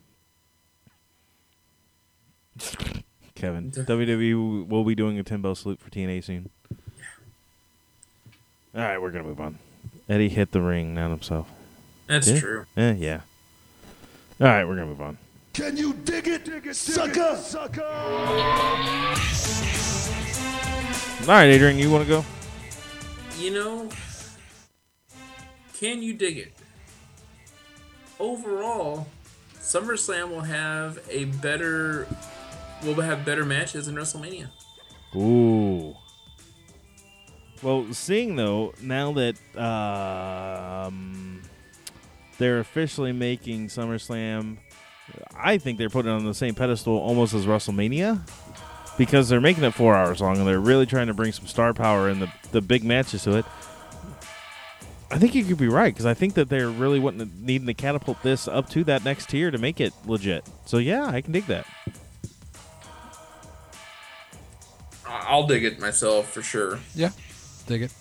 Kevin, W W E will be doing a ten bell salute for T N A soon. All right, we're gonna move on. Eddie hit the ring, not himself. That's Yeah? true. Eh, yeah. All right, we're gonna move on. Can you dig it, dig it sucker? Sucker! All right, Adrian, you want to go? You know, can you dig it? Overall, SummerSlam will have a better, will have better matches than WrestleMania. Ooh. Well, seeing though, now that um, they're officially making SummerSlam, I think they're putting it on the same pedestal almost as WrestleMania because they're making it four hours long and they're really trying to bring some star power and the, the big matches to it. I think you could be right because I think that they're really wanting to, needing to catapult this up to that next tier to make it legit. So, yeah, I can dig that. I'll dig it myself for sure. Yeah, dig it.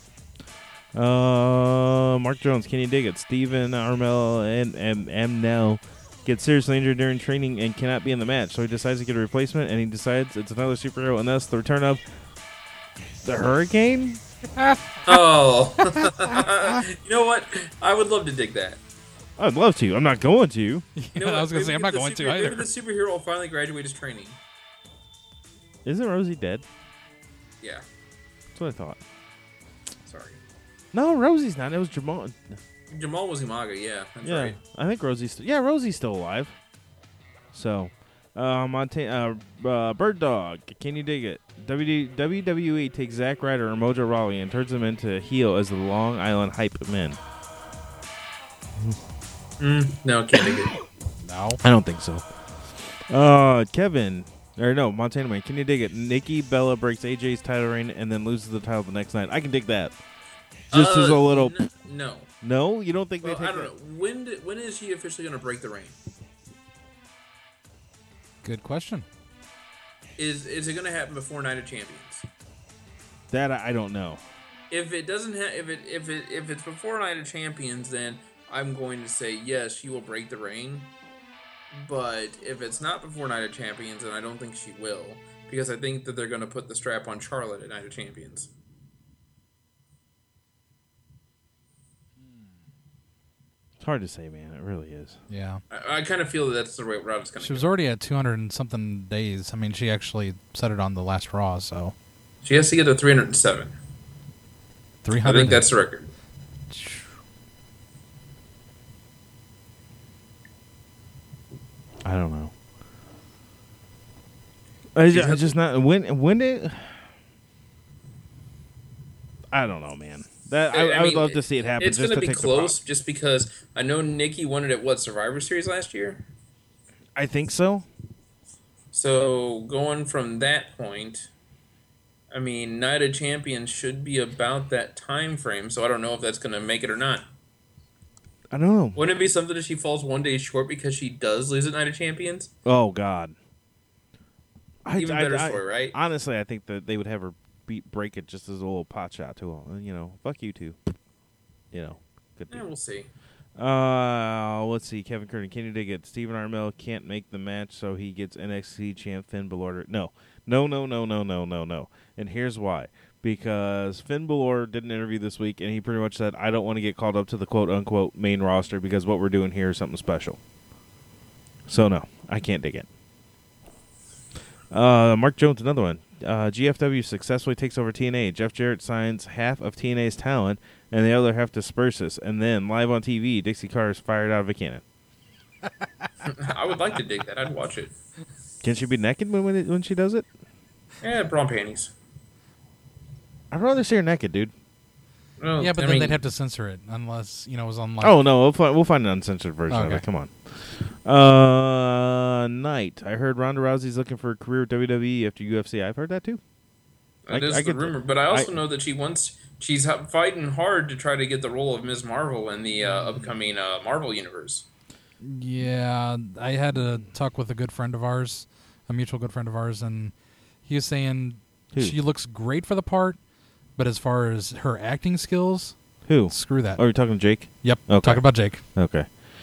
Uh, Mark Jones, can you dig it? Steven Armel and and Amnell get seriously injured during training and cannot be in the match, so he decides to get a replacement, and he decides it's another superhero, and thus the return of the Hurricane. Oh, you know what? I would love to dig that. I'd love to. I'm not going to. You know I what? was gonna Maybe say I'm not the going to super- either. Maybe the superhero will finally graduate his training. Isn't Rosie dead? Yeah. That's what I thought. Sorry. No, Rosie's not. It was Jamal. Jamal was Umaga. Yeah, that's yeah, right. I think Rosie's. St- yeah, Rosie's still alive. So, uh, Montana, uh, uh, Bird Dog, can you dig it? W W E takes Zack Ryder and Mojo Rawley and turns them into heel as the Long Island Hype Men. Mm, no, can't dig it. No. I don't think so. Uh, Kevin, or no, Montana Man, can you dig it? Nikki Bella breaks A J's title reign and then loses the title the next night. I can dig that. Just Uh, as a little. n- no. No, you don't think Well, they take I don't that? know. When did, when is she officially going to break the reign? Good question. Is is it going to happen before Night of Champions? That I I don't know. If it doesn't have, if it if it if it's before Night of Champions, then I'm going to say yes, she will break the reign. But if it's not before Night of Champions, then I don't think she will, because I think that they're going to put the strap on Charlotte at Night of Champions. It's hard to say, man. It really is. Yeah. I, I kind of feel that that's the right route it's going to She go. was already at two hundred and something days. I mean, she actually said it on the last Raw, so. She has to get to three hundred seven. three I hundred. think that's the record. I don't know. I just, I just not when when did I don't know, man. That I, I, would mean, love to see it happen. It's just going to to be take the pop. close, just because I know Nikki won it at what Survivor Series last year. I think so. So going from that point, I mean, Night of Champions should be about that time frame. So I don't know if that's going to make it or not. I don't know. Wouldn't it be something that she falls one day short because she does lose at Night of Champions? Oh God. I, Even I- better I- story, right? Honestly, I think that they would have her beat break it just as a little pot shot to them. You know, fuck you two. You know, good. Yeah, deal. we'll see. Uh, let's see. Kevin Curtin, can you dig it? Stephen Armel can't make the match, so he gets N X T champ Finn Balor. No, no, no, no, no, no, no, no. And here's why: because Finn Balor did an interview this week, and he pretty much said, "I don't want to get called up to the quote unquote main roster because what we're doing here is something special." So no, I can't dig it. Uh, Mark Jones, another one. Uh, G F W successfully takes over T N A. Jeff Jarrett signs half of T N A's talent, and the other half disperses. And then, live on T V, Dixie Carter is fired out of a cannon. I would like to dig that. I'd watch it. Can she be naked when when, it, when she does it? Yeah, bra and panties. I'd rather see her naked, dude. Well, yeah, but I then mean, they'd have to censor it unless, you know, it was on like... Oh, no, we'll find, we'll find an uncensored version of Okay. it. Come on. Uh, Knight. I heard Ronda Rousey's looking for a career with W W E after U F C. I've heard that, too. That I- is I the could- rumor. But I also I- know that she wants... She's h- fighting hard to try to get the role of Miz Marvel in the uh, upcoming uh, Marvel universe. Yeah, I had to talk with a good friend of ours, a mutual good friend of ours, and he was saying Who? she looks great for the part, but as far as her acting skills, Who? screw that. Oh, you're talking to Jake? Yep, Okay. talking about Jake. Okay.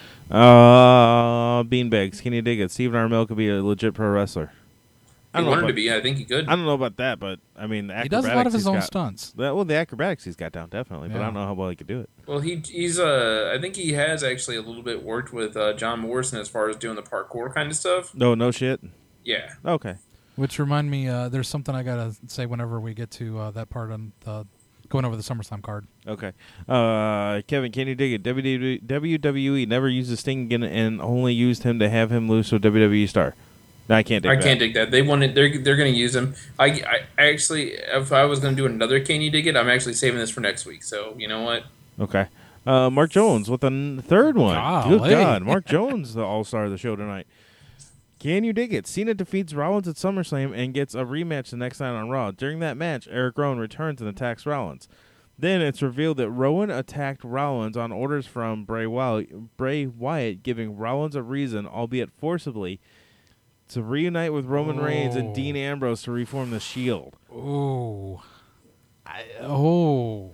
Uh, Beanbags. Can you dig it? Stephen Amell could be a legit pro wrestler. I He don't know wanted about- to be. I think he could. I don't know about that, but I mean, the He does a lot acrobatics of his he's own got- stunts. That- well, the acrobatics he's got down definitely, but I Yeah. don't know how well he could do it. Well, he he's uh I think he has actually a little bit worked with uh, John Morrison as far as doing the parkour kind of stuff. No, no shit. Yeah. Okay. Which remind me, uh, there's something I gotta say whenever we get to uh, that part on the going over the SummerSlam card. Okay. Uh, Kevin, can you dig it? W W E never used Sting again and only used him to have him lose to a W W E star. No, I can't dig I that. can't dig that. They wanted. They're they're going to use him. I, I I actually, if I was going to do another Can You Dig It, I'm actually saving this for next week. So you know what? Okay. Uh, Mark Jones with the n- third one. Good Golly. God. Mark Jones, the all-star of the show tonight. Can you dig it? Cena defeats Rollins at SummerSlam and gets a rematch the next night on Raw. During that match, Eric Rowan returns and attacks Rollins. Then it's revealed that Rowan attacked Rollins on orders from Bray Wyatt, Bray Wyatt giving Rollins a reason, albeit forcibly, to reunite with Roman Reigns and Oh. Dean Ambrose to reform the Shield. Oh, I, oh,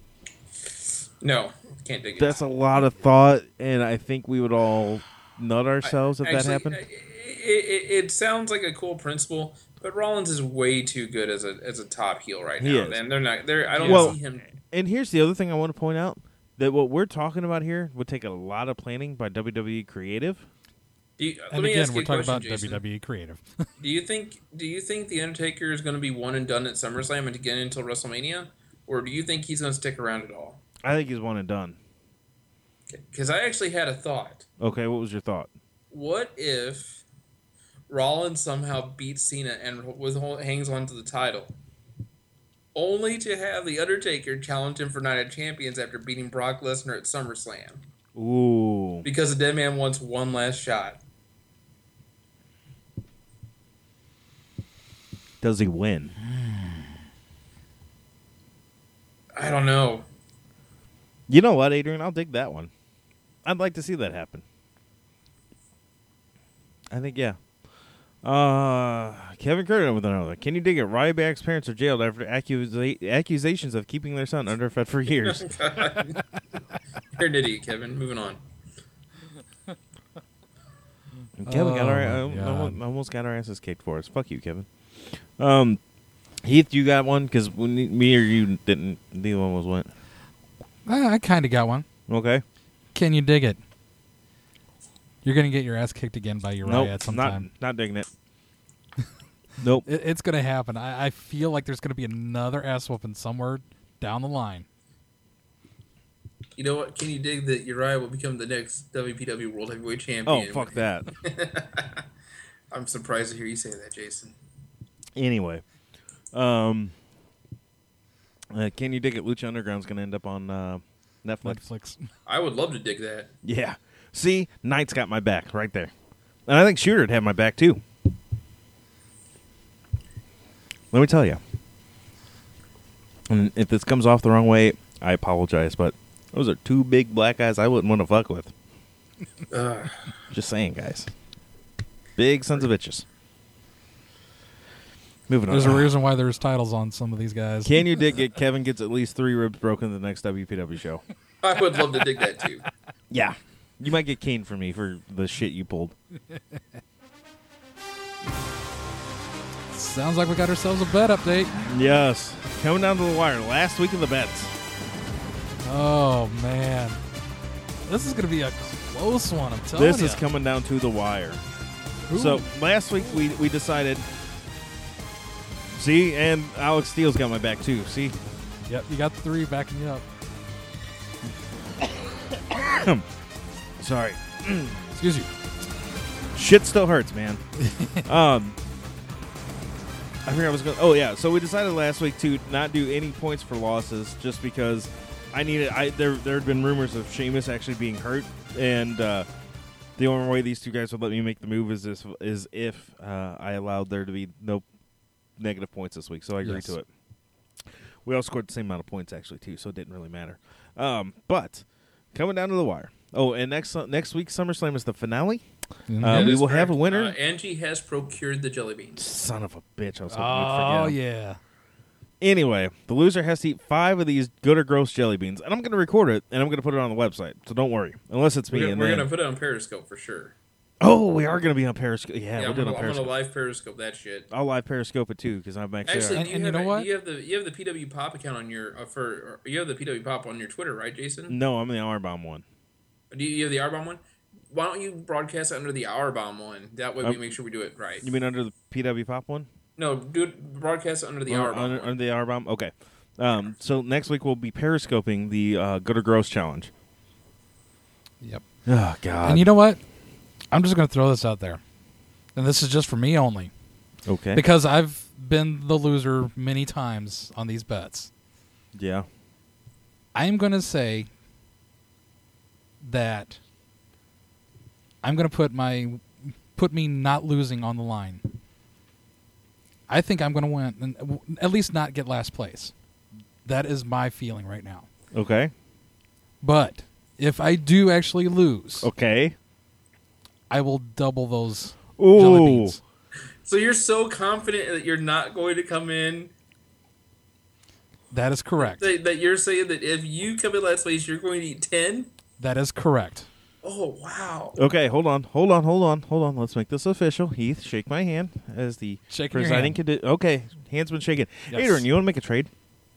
No, can't dig it. That's a lot of thought, and I think we would all nut ourselves if that Actually, happened. It, it, it sounds like a cool principle, but Rollins is way too good as a as a top heel right He now. is. And they're not. They're. I don't Well, see him. And here's the other thing I want to point out, that what we're talking about here would take a lot of planning by W W E Creative. Do you, let and me again, ask you we're a talking question, about Jason. W W E creative. Do you think Do you think the Undertaker is going to be one and done at SummerSlam and again until WrestleMania, or do you think he's going to stick around at all? I think he's one and done. Because I actually had a thought. Okay, what was your thought? What if Rollins somehow beats Cena and withhold, hangs on to the title, only to have the Undertaker challenge him for Night of Champions after beating Brock Lesnar at SummerSlam? Ooh. Because the dead man wants one last shot. Does he win? I don't know. You know what, Adrian? I'll dig that one. I'd like to see that happen. I think, yeah. Uh, Kevin Curtin with another. Can you dig it? Ryback's parents are jailed after accusa- accusations of keeping their son underfed for years. God. You're an idiot, Kevin. Moving on. And Kevin got our, Oh, uh, God. almost, almost got our asses kicked for us. Fuck you, Kevin. Um, Heath, you got one? Because me or you didn't. Neither one was went. Uh, I kind of got one. Okay. Can you dig it? You're gonna get your ass kicked again by Uriah Nope, at some not, time. not digging it. Nope. It, it's gonna happen. I, I feel like there's gonna be another ass whooping somewhere down the line. You know what? Can you dig that Uriah will become the next W P W World Heavyweight Champion? Oh, fuck that. I'm surprised to hear you say that, Jason. Anyway, um, uh, Can You Dig It? Lucha Underground's going to end up on uh, Netflix. Netflix. I would love to dig that. Yeah. See, Knight's got my back right there. And I think Shooter'd have my back, too. Let me tell you. And if this comes off the wrong way, I apologize, but those are two big black guys I wouldn't want to fuck with. Ugh. Just saying, guys. Big sons of bitches. Moving There's on. a reason why there's titles on some of these guys. Can you dig it? Kevin gets at least three ribs broken in the next W P W show. I would love to dig that too. Yeah. You might get caned for me for the shit you pulled. Sounds like we got ourselves a bet update. Yes. Coming down to the wire. Last week of the bets. Oh, man. This is going to be a close one, I'm telling you. This is coming down to the wire. Ooh. So last week we, we decided See, and Alex Steele's got my back too. See, Yep, you got three backing you up. sorry. Excuse you. Shit still hurts, man. um, I forgot I was going. Oh yeah, so we decided last week to not do any points for losses, just because I needed. I there there had been rumors of Sheamus actually being hurt, and uh, the only way these two guys would let me make the move is this, is if uh, I allowed there to be no negative points this week. So I agreed Yes. to it. We all scored the same amount of points actually too, so it didn't really matter. Um, but coming down to the wire. Oh, and next next week SummerSlam is the finale. Mhm. Uh, That we is will have a correct. winner. Uh, Angie has procured the jelly beans. Son of a bitch! I was hoping Oh, you'd forget. yeah. Anyway, the loser has to eat five of these good or gross jelly beans, and I'm going to record it and I'm going to put it on the website. So don't worry, unless it's me. We're, and we're then- gonna put it on Periscope for sure. Oh, we are going to be on Periscope. Yeah, Yeah, we'll I'm do it gonna, on I'm gonna Periscope. live Periscope that shit. I'll live Periscope it too because I'm actually. Actually, And- do you, and you have, know what? you have the you have the P W Pop account on your uh, for or you have the P W Pop on your Twitter, right, Jason? no, I'm the R bomb one. Do you, you have the Hour Bomb one? Why don't you broadcast it under the Hour Bomb one? That way we Um, make sure we do it right. You mean under the P W Pop one? No, do it broadcast it under the Or Hour Bomb under, one. under the R bomb. Okay. Um, so next week we'll be Periscoping the uh, good or gross challenge. Yep. Oh God. And you know what? I'm just going to throw this out there. And this is just for me only. Okay. Because I've been the loser many times on these bets. Yeah. I'm going to say that I'm going to put my put me not losing on the line. I think I'm going to win, and w- at least not get last place. That is my feeling right now. Okay. But if I do actually lose, Okay. I will double those jelly Ooh. beans. So you're so confident that you're not going to come in That is correct. that, that you're saying that if you come in last place, you're going to eat ten? That is correct. Oh wow! Okay, hold on, hold on, hold on, hold on. Let's make this official. Heath, shake my hand as the Shaking your presiding hand. condi- Okay, hand's been shaken. Yes. Adrian, you want to make a trade?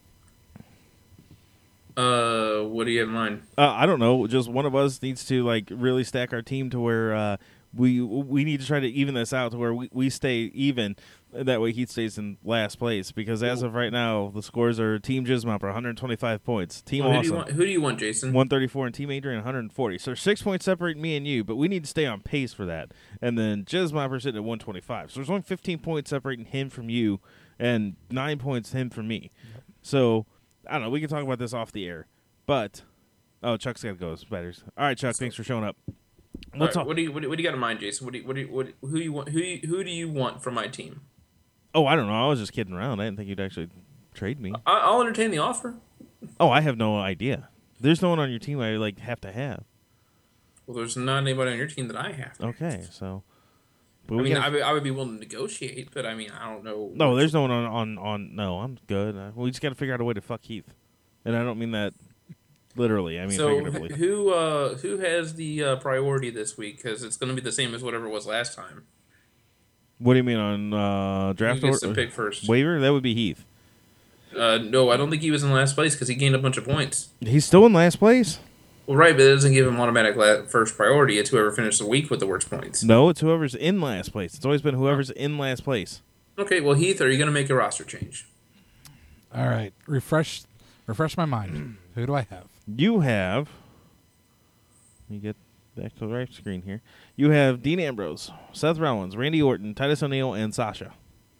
Uh, what do you have in mind? Uh, I don't know. Just one of us needs to like really stack our team to where uh, we we need to try to even this out to where we, we stay even. That way, Heath stays in last place because as of right now, the scores are Team Jizmop one hundred twenty-five points, Team Well, who, do you Awesome want, who do you want, Jason? one thirty-four, and Team Adrian one hundred forty. So there's six points separating me and you, but we need to stay on pace for that. And then Jizmop sitting at one twenty-five. So there's only fifteen points separating him from you, and nine points him from me. So I don't know. We can talk about this off the air, but oh, Chuck's got to go. Spiders. All right, Chuck. Thanks for showing up. All Let's right, talk. what do you what do, what do you got in mind, Jason? What do you, what do you, what, who you want? Who you, who do you want from my team? Oh, I don't know. I was just kidding around. I didn't think you'd actually trade me. I, I'll entertain the offer. Oh, I have no idea. There's no one on your team I like have to have. Well, there's not anybody on your team that I have. Okay, so. But I we mean, gotta- I would, I would be willing to negotiate, but I mean, I don't know. No, there's no one on, on, on no, I'm good. Uh, we just got to figure out a way to fuck Heath. And I don't mean that literally. I mean so figuratively. wh- who uh, who has the uh, priority this week? Because it's going to be the same as whatever it was last time. What do you mean on uh, draft Who gets to or- pick first? waiver? That would be Heath. Uh, no, I don't think he was in last place because he gained a bunch of points. He's still in last place? Well, right, but it doesn't give him automatic la- first priority. It's whoever finished the week with the worst points. No, it's whoever's in last place. It's always been whoever's in last place. Okay, well, Heath, are you going to make a roster change? All right. Refresh refresh my mind. Who do I have? You have. Let me get back to the right screen here. You have Dean Ambrose, Seth Rollins, Randy Orton, Titus O'Neil, and Sasha.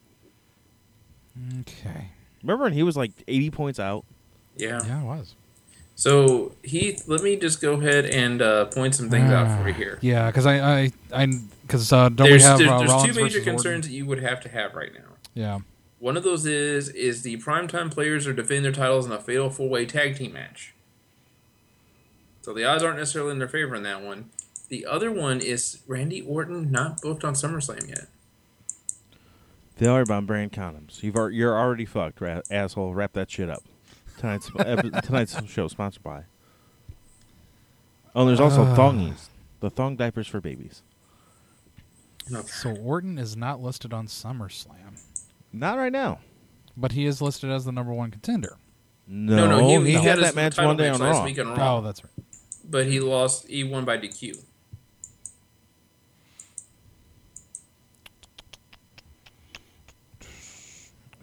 Okay. Remember when he was like eighty points out? Yeah. Yeah, it was. So, Heath, let me just go ahead and uh, point some things out for you here. Yeah, because I, I, I, because uh, don't There's, we have there's, uh, there's Rollins two major versus Orton? concerns that you would have to have right now. Yeah. One of those is is the primetime players are defending their titles in a fatal four-way tag team match. So the odds aren't necessarily in their favor in that one. The other one is Randy Orton not booked on SummerSlam yet. They are about brand condoms. You've ar- you're already fucked, ra- asshole. Wrap that shit up. Tonight's epi- tonight's show sponsored by. Oh, and there's also Uh. thongies, the thong diapers for babies. So Orton is not listed on SummerSlam, Not right now. but he is listed as the number one contender. No, no, he, he, he had had that his match title one day match on last Raw. week on Raw. Oh, that's right. But he lost. He won by D Q.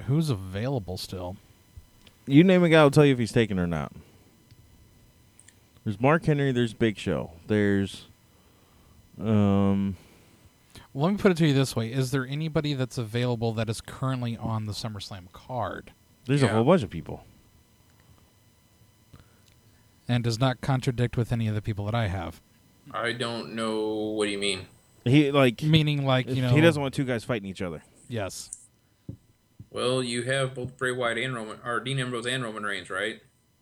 Who's available still? You name a guy, I'll tell you if he's taken or not. There's Mark Henry. There's Big Show. There's, um. Well, let me put it to you this way: is there anybody that's available that is currently on the SummerSlam card? There's Yeah. a whole bunch of people. And does not contradict with any of the people that I have. I don't know. What do you mean? He like Meaning, like, you know, he doesn't want two guys fighting each other. Yes. Well, you have both Bray Wyatt and Roman, or Dean Ambrose and Roman Reigns, right?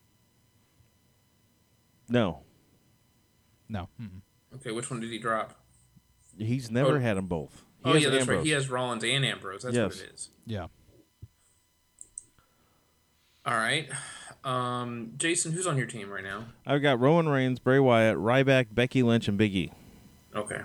No, No. Mm-mm. Okay, which one did he drop? he's never Oh. had them both. He oh has yeah, that's Ambrose. right. He has Rollins and Ambrose. That's Yes. what it is. Yeah. All right, um, Jason, who's on your team right now? I've got Roman Reigns, Bray Wyatt, Ryback, Becky Lynch, and Big E. Okay.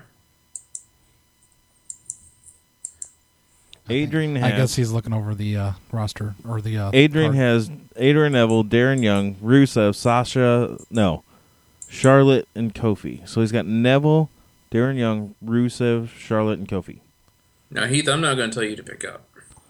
Adrian has. I guess he's looking over the uh, roster or the. Uh, Adrian card. has Adrian Neville, Darren Young, Rusev, Sasha, no, Charlotte, and Kofi. So he's got Neville, Darren Young, Rusev, Charlotte, and Kofi. Now, Heath, I'm not going to tell you to pick up.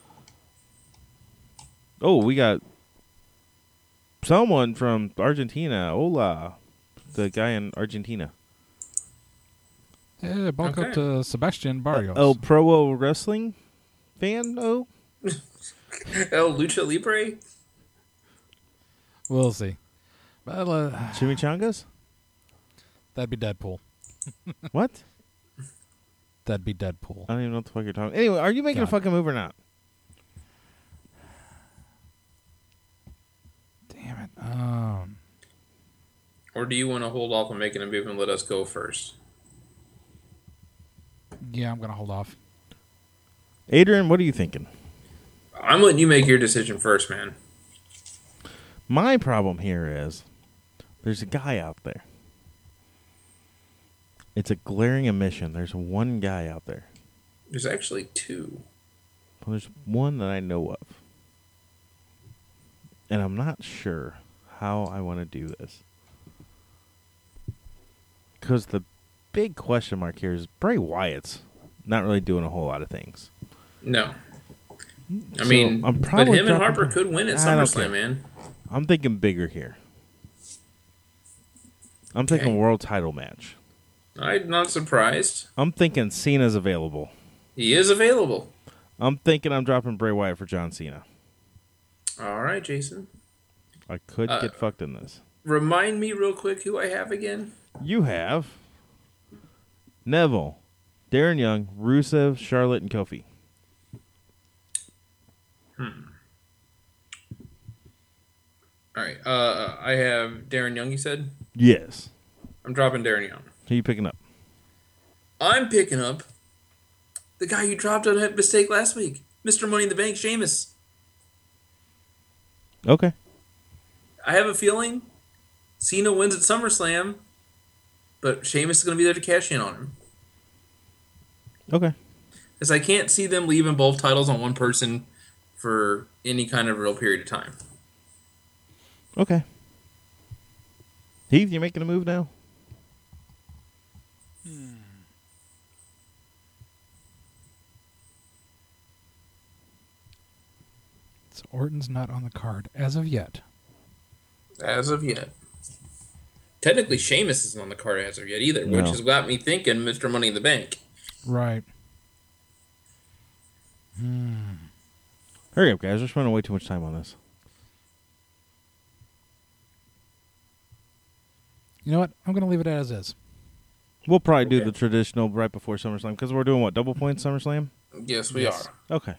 Oh, we got someone from Argentina. Hola, the guy in Argentina. Yeah, bulk Okay. up to Sebastian Barrios. Oh, Pro Wrestling fan. Oh, El Lucha Libre? We'll see. But, uh, Chimichangas. that'd be Deadpool. What? That'd be Deadpool. I don't even know what the fuck you're talking. Anyway, are you making God. a fucking move or not? Damn it. Um, Or do you want to hold off on making a move and let us go first? yeah, I'm going to hold off. Adrian, what are you thinking? I'm letting you make your decision first, man. My problem here is there's a guy out there. It's a glaring omission. There's one guy out there. There's actually two. Well, there's one that I know of. And I'm not sure how I want to do this. Because the big question mark here is Bray Wyatt's not really doing a whole lot of things. No. I So, mean, I'm but probably him and dropping- Harper could win at I don't SummerSlam, care. man. I'm thinking bigger here. I'm thinking Okay. world title match. I'm not surprised. I'm thinking Cena's available. He is available. I'm thinking I'm dropping Bray Wyatt for John Cena. All right, Jason. I could Uh, get fucked in this. Remind me real quick who I have again. You have Neville, Darren Young, Rusev, Charlotte, and Kofi. All right. Uh, I have Darren Young, you said? Yes. I'm dropping Darren Young. Who you picking up? I'm picking up the guy you dropped on that mistake last week, Mister Money in the Bank, Sheamus. Okay. I have a feeling Cena wins at SummerSlam, but Sheamus is going to be there to cash in on him. Okay. Because I can't see them leaving both titles on one person for any kind of real period of time. Okay. Heath, you making a move now? So Orton's not on the card as of yet. As of yet. Technically, Sheamus isn't on the card as of yet either, which No. has got me thinking Mister Money in the Bank. Right. Hurry up, guys. We're spending way too much time on this. You know what? I'm going to leave it as is. We'll probably do Okay. the traditional right before SummerSlam because we're doing what? Double points SummerSlam? Yes, we Yes. are. Okay.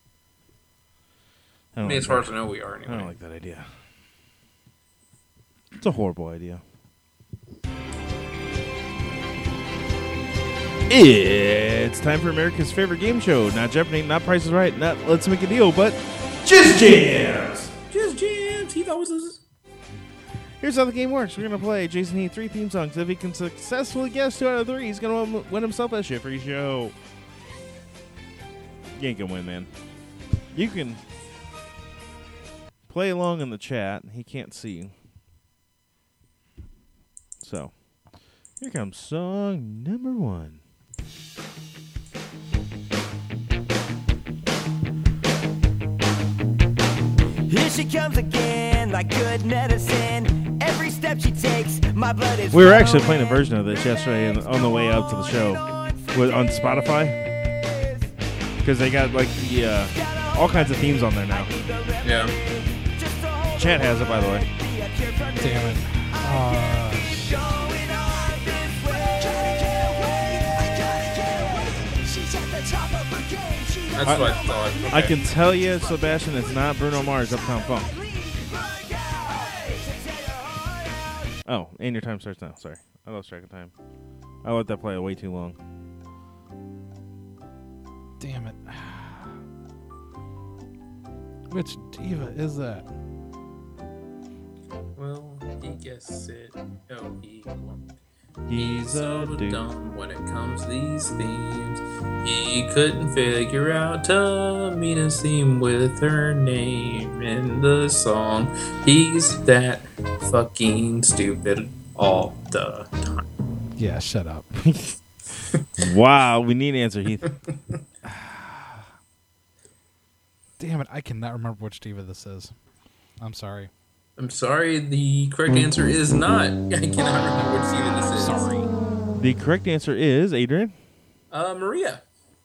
I I don't mean, like as far that. as I know, we are I anyway. don't like that idea. It's a horrible idea. It's time for America's favorite game show. Not Jeopardy, not Price is Right, not Let's Make a Deal, but Just Jams! Just jams. He always loses. Here's how the game works. We're going to play Jason Heath three theme songs. If he can successfully guess two out of three, he's going to win himself a shit free show. You ain't going to win, man. You can play along in the chat. He can't see. So, here comes song number one. she comes again like good medicine. Every step she takes, my blood is We were actually playing a version of this yesterday in, on the way up to the show with, on Spotify. Because they got like the uh, all kinds of themes on there now. Yeah. Chat has it, by the way. Damn it. Uh, That's I, what I thought. Okay. I can tell you, Sebastian, it's not Bruno Mars, Uptown Funk. Oh, and your time starts now. Sorry. I lost track of time. I let that play way too long. damn it. Which diva is that? Well, he guessed it. Oh, he won't. He's so a dude. dumb when it comes to these themes. He couldn't figure out Tamina's theme with her name in the song. He's that fucking stupid all the time. Yeah, shut up. Wow, we need an answer, Heath. Damn it, I cannot remember which diva this is. I'm sorry. I'm sorry, the correct answer is not. I cannot remember which diva this is. Sorry. The correct answer is, Adrian? Uh, Maria.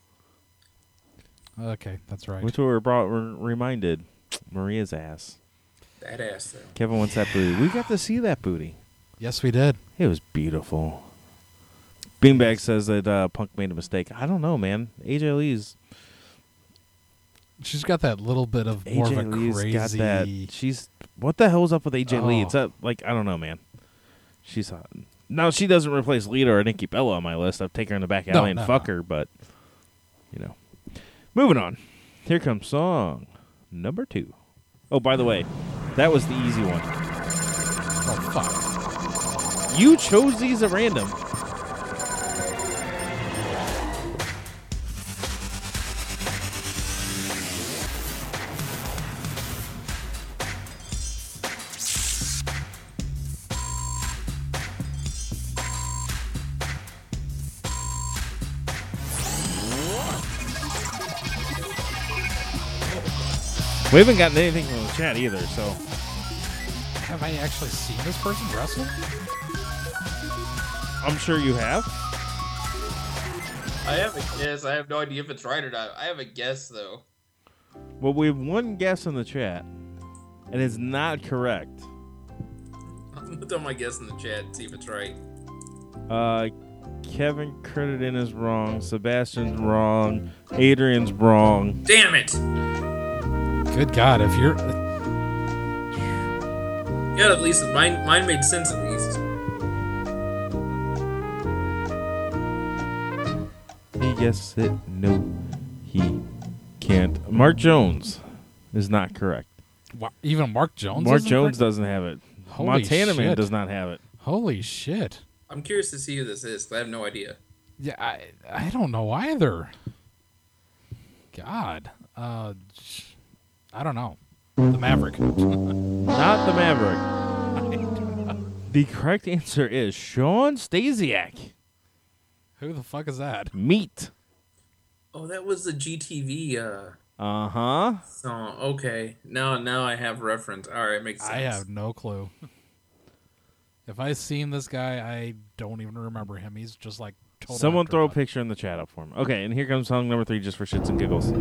Okay, that's right. Which we were brought, were reminded. Maria's ass. That ass, though. Kevin wants that booty. We got to see that booty. Yes, we did. It was beautiful. Beanbag says that uh, Punk made a mistake. I don't know, man. A J Lee's... She's got that little bit of more A J of a Lee's crazy... got that. She's... What the hell's up with A J Oh. Lee? It's that, like, I don't know, man. She's hot. Now, she doesn't replace Lita or Nikki Bella on my list. I'd take her in the back alley No, and no, fuck no. her, but, you know. Moving on. Here comes song number two. Oh, by the way, that was the easy one. Oh, fuck. You chose these at random. We haven't gotten anything from the chat either, so. Have I actually seen this person wrestle? I'm sure you have. I have a guess. I have no idea if it's right or not. I have a guess, though. Well, we have one guess in the chat, and it's not correct. I'm going to throw my guess in the chat and see if it's right. Uh, Kevin Creditin is wrong. Sebastian's wrong. Adrian's wrong. Damn it! Good God, if you're... Yeah, at least mine, mine made sense at least. He guessed it. No, he can't. Mark Jones is not correct. Wow, even Mark Jones Mark isn't Jones correct? doesn't have it. Holy Montana Man shit. does not have it. Holy shit. I'm curious to see who this is, 'cause I have no idea. Yeah, I I don't know either. God. Uh, I don't know. The Maverick. Not the Maverick. The correct answer is Sean Stasiak. Who the fuck is that? Meat. Oh, that was the G T V uh, Uh huh. song. Okay, now now I have reference. All right, makes sense. I have no clue. If I seen this guy, I don't even remember him. He's just like total. Someone throw a afterthought. picture in the chat up for him. Okay, and here comes song number three just for shits and giggles.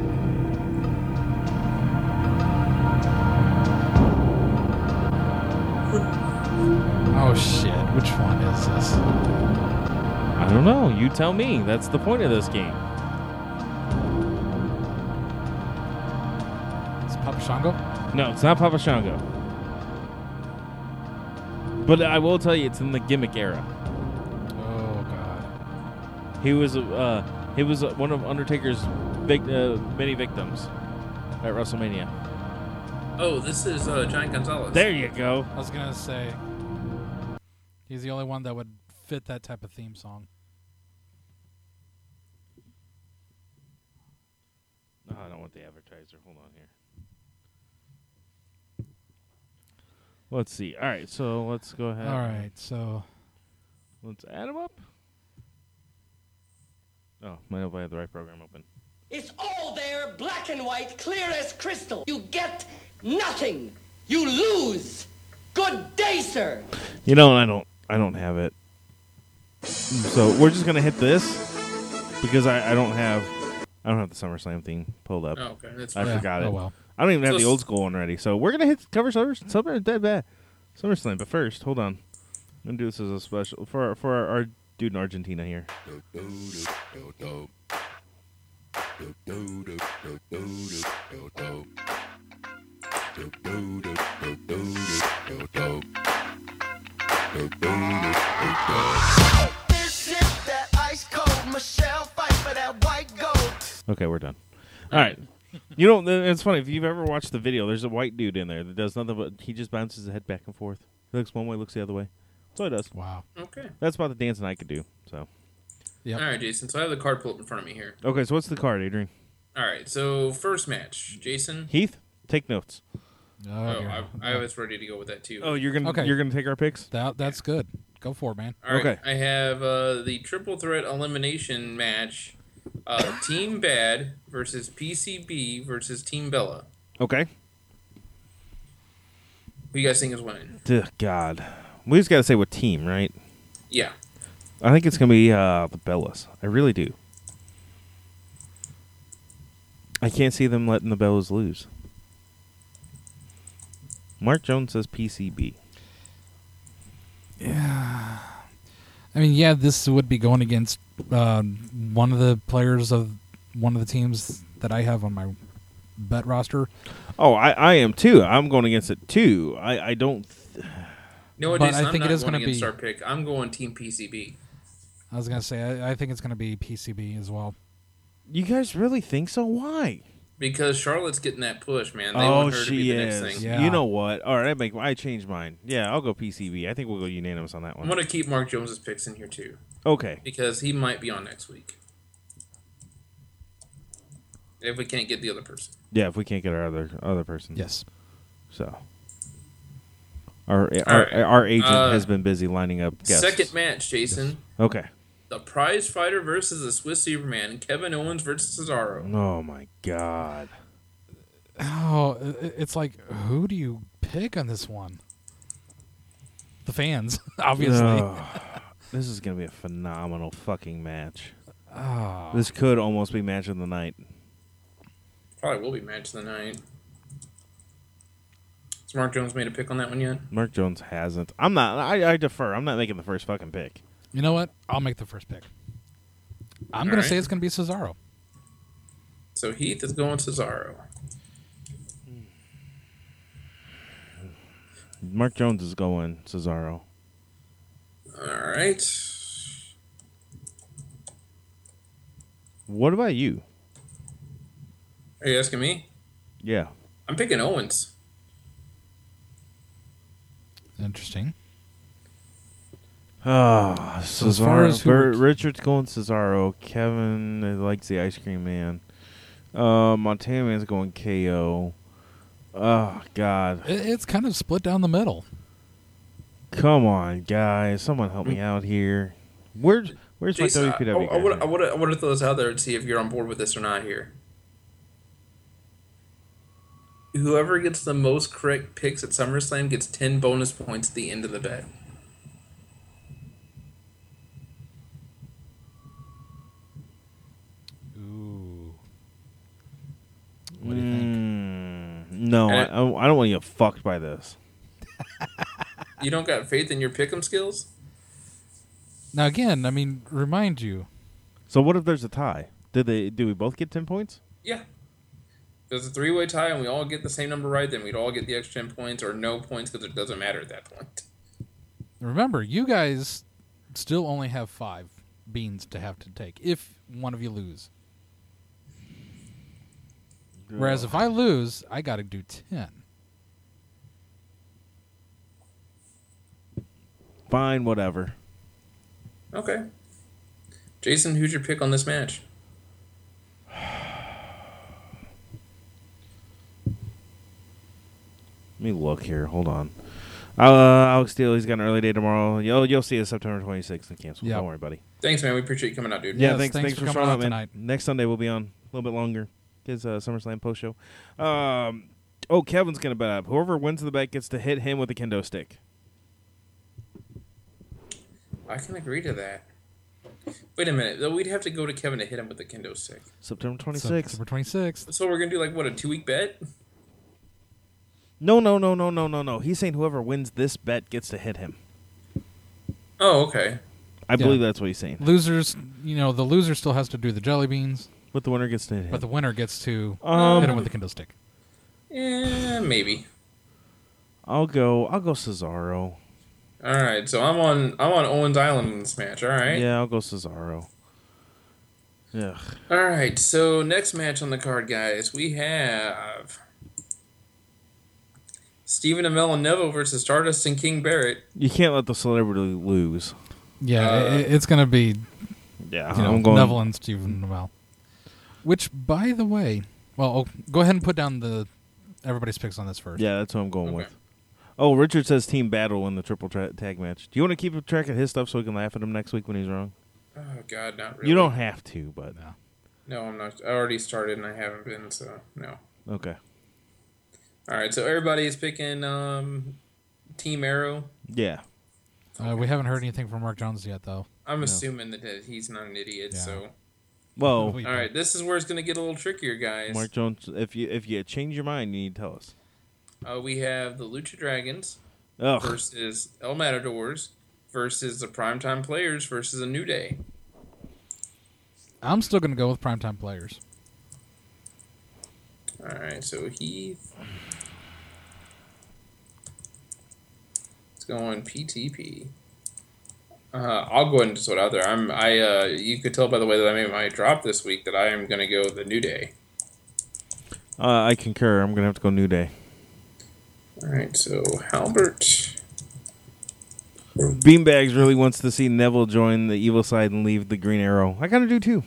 Oh shit! Which one is this? I don't know. You tell me. That's the point of this game. It's Papa Shango? No, it's not Papa Shango. But I will tell you, it's in the gimmick era. Oh god. He was uh, he was uh, one of Undertaker's big uh, many victims at WrestleMania. Oh, this is uh, Giant Gonzalez. There you go. I was gonna say he's the only one that would fit that type of theme song. Oh, I don't want the advertiser. Hold on here. Let's see. All right, so let's go ahead. All right, so Let's add them up. Oh, might not have the right program open. It's all there, black and white, clear as crystal. You get Nothing. You lose. Good day, sir. You know, I don't. I don't have it. So we're just gonna hit this because I, I don't have. I don't have the SummerSlam thing pulled up. Oh, okay, that's I fine. forgot Yeah. it. Oh, well. I don't even have So the s- old school one ready. So we're gonna hit cover Summer Summer Dead Bad SummerSlam. But first, hold on. I'm gonna do this as a special for for our, our dude in Argentina here. This is that ice cold Michelle fight for that white gold. Okay, we're done. All right. You know, th- it's funny if you've ever watched the video. There's a white dude in there that does nothing but he just bounces his head back and forth. He looks one way, looks the other way. That's all he does. Wow. Okay. That's about the dancing I could do. So. Yep. All right, Jason. So I have the card pulled up in front of me here. Okay, so what's the card, Adrian? All right. So first match, Jason. Heath, take notes. Oh, Oh, here. I, I was ready to go with that too. Oh, you're gonna Okay. you're gonna take our picks? That, that's good. Go for it, man. All right. Okay. I have uh, the triple threat elimination match. Uh, Team Bad versus P C B versus Team Bella. Okay. Who you guys think is winning? Dear God, we just gotta say what team, right? Yeah. I think it's gonna be uh, the Bellas. I really do. I can't see them letting the Bellas lose. Mark Jones says P C B. Yeah. I mean, yeah, this would be going against uh, one of the players of one of the teams that I have on my bet roster. Oh, I, I am too. I'm going against it too. I, I don't. Th- You know what, But Jason? I think I'm it not is going gonna against be- our pick. I'm going Team P C B. I was going to say, I, I think it's going to be P C B as well. you guys really think so? Why? Because Charlotte's getting that push, man. They Oh, want her to she be the is. next thing. Yeah. You know what? All right, I make I changed mine. Yeah, I'll go P C B. I think we'll go unanimous on that I'm one. going to keep Mark Jones's picks in here too. Okay. Because he might be on next week. If we can't get the other person. Yeah, if we can't get our other other person. Yes. So. Our our, right. our agent Uh, has been busy lining up guests. Second match, Jason. Okay. The Prize Fighter versus the Swiss Superman. Kevin Owens versus Cesaro. Oh my God. Oh, i- it's like, who do you pick on this one? The fans, obviously. Ugh. This is gonna be a phenomenal fucking match. Oh. This could almost be match of the night. Probably will be match of the night. Has Mark Jones made a pick on that one yet? Mark Jones hasn't. I'm not. I, I defer. I'm not making the first fucking pick. You know what? I'll make the first pick. I'm All going right. to say it's going to be Cesaro. So Heath is going Cesaro. Mark Jones is going Cesaro. All right. What about you? Are you asking me? Yeah. I'm picking Owens. Interesting. Ah, So as far Cesaro. as who Bert- would- Richard's going Cesaro. Kevin uh, likes the ice cream man. Uh, Montana Man's going K O. Oh God! It, it's kind of split down the middle. Come on, guys! Someone help me out here. Where's Where's Jason, my W P W? I, I, would, I, would, I would have thrown this out there and see if you're on board with this or not here. Whoever gets the most correct picks at SummerSlam gets ten bonus points at the end of the bet. Ooh. What do you think? Mm, no, I, Uh, I I don't want to get fucked by this. You don't got faith in your pick'em skills? Now, again, I mean, remind you. So what if there's a tie? Did they? Do we both get ten points? Yeah. If there's a three-way tie and we all get the same number right, then we'd all get the extra ten points or no points because it doesn't matter at that point. Remember, you guys still only have five beans to have to take if one of you lose. Whereas if I lose, I got to do ten. Fine, whatever. Okay. Jason, who's your pick on this match? Let me look here. Hold on. Uh, Alex Steele, he's got an early day tomorrow. You'll you'll see it September twenty-sixth in cancel. Yep. Don't worry, buddy. Thanks, man. We appreciate you coming out, dude. Yeah, Yes, thanks, thanks thanks, for for, coming showing out up, man. tonight. Next Sunday we'll be on a little bit longer. His uh, SummerSlam post show. Um, Oh, Kevin's going to bet up. Whoever wins the bet gets to hit him with a kendo stick. I can agree to that. Wait a minute. Though we'd have to go to Kevin to hit him with the kendo stick. September twenty-sixth. September twenty-sixth. So we're going to do, like, what, a two-week bet? No, no, no, no, no, no, no. He's saying whoever wins this bet gets to hit him. Oh, okay. I Yeah. believe that's what he's saying. Losers, you know, the loser still has to do the jelly beans, But the winner gets to hit him. but the winner gets to Um, hit him with the kendo stick. Yeah, maybe. I'll go. I'll go Cesaro. All right, so I'm on I'm on Owens Island in this match. All right. Yeah, I'll go Cesaro. Yeah. All right. So next match on the card, guys, we have Stephen Amell and Neville versus Stardust and King Barrett. You can't let the celebrity lose. Yeah, Uh, it, it's going to be Yeah, you know, I'm going. Neville and Stephen Amell. Which, by the way, well, oh, go ahead and put down the everybody's picks on this first. Yeah, that's what I'm going Okay. with. Oh, Richard says Team Battle in the triple tra- tag match. Do you want to keep a track of his stuff so we can laugh at him next week when he's wrong? Oh God, not really. You don't have to, but No. No, I'm not. I already started and I haven't been. So no. okay. All right. So everybody is picking um, Team Arrow. Yeah. Uh, we haven't heard anything from Mark Jones yet, though. I'm assuming that that he's not an idiot. Yeah. So Well, We- all right, this is where it's going to get a little trickier, guys. Mark Jones, if you if you change your mind, you need to tell us. Uh, we have the Lucha Dragons Ugh. versus El Matadors versus the Primetime Players versus a New Day. I'm still going to go with primetime players. All right, so Heath. Let's go on P T P. Uh, I'll go ahead and just put it out there. I'm. I. Uh, you could tell by the way that I made my drop this week that I am going to go the New Day. Uh, I concur. I'm gonna have to go New Day. All right, so Halbert. Beanbags really wants to see Neville join the evil side and leave the Green Arrow. I kind of do too.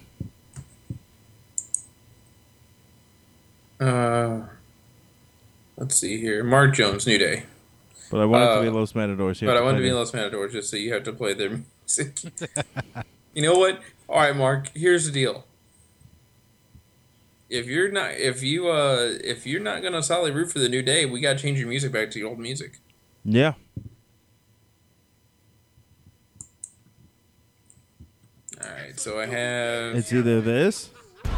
Uh, let's see here. Mark Jones, New Day. But I want it to Uh, be Los Matadors. You But have I want to play be in them. Los Matadors just so you have to play their music. You know what? All right, Mark. Here's the deal. If you're not, if you, uh, if you're not gonna solidly root for the New Day, we gotta change your music back to your old music. Yeah. All right, so I have It's either this.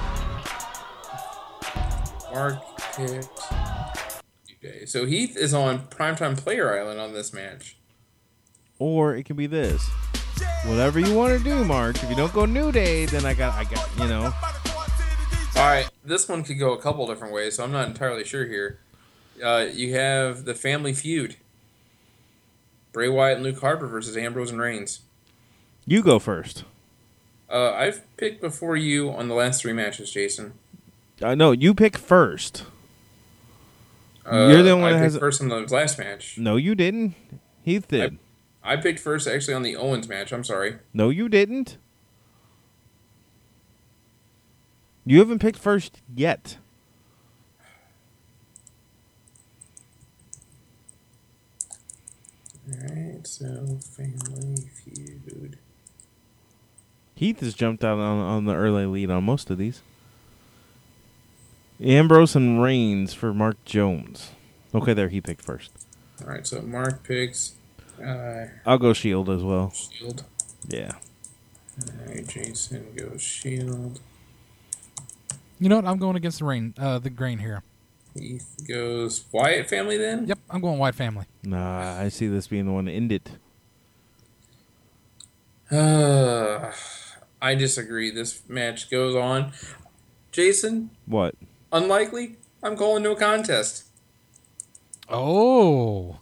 Mark picked New Day. So Heath is on Primetime Player Island on this match. Or it can be this. Whatever you want to do, Mark. If you don't go New Day, then I got, I got, you know. All right, this one could go a couple different ways, so I'm not entirely sure here. Uh, you have the Family Feud. Bray Wyatt and Luke Harper versus Ambrose and Reigns. You go first. Uh, I've picked before you on the last three matches, Jason. I know you pick first. Uh, You're the only one I that picked has. first on the last match. No, you didn't. Heath did. I picked first actually on the Owens match. I'm sorry. No, you didn't. You haven't picked first yet. Alright, so Family Feud. Heath has jumped out on, on the early lead on most of these. Ambrose and Reigns for Mark Jones. Okay, there, he picked first. Alright, so Mark picks uh, I'll go Shield as well. Shield. Yeah. Alright, Jason goes Shield. You know what? I'm going against the rain, uh, the grain here. Heath goes Wyatt family then? Yep, I'm going White Family. Nah, I see this being the one to end it. Uh, I disagree. This match goes on. Jason, What? unlikely. I'm calling no contest. Oh,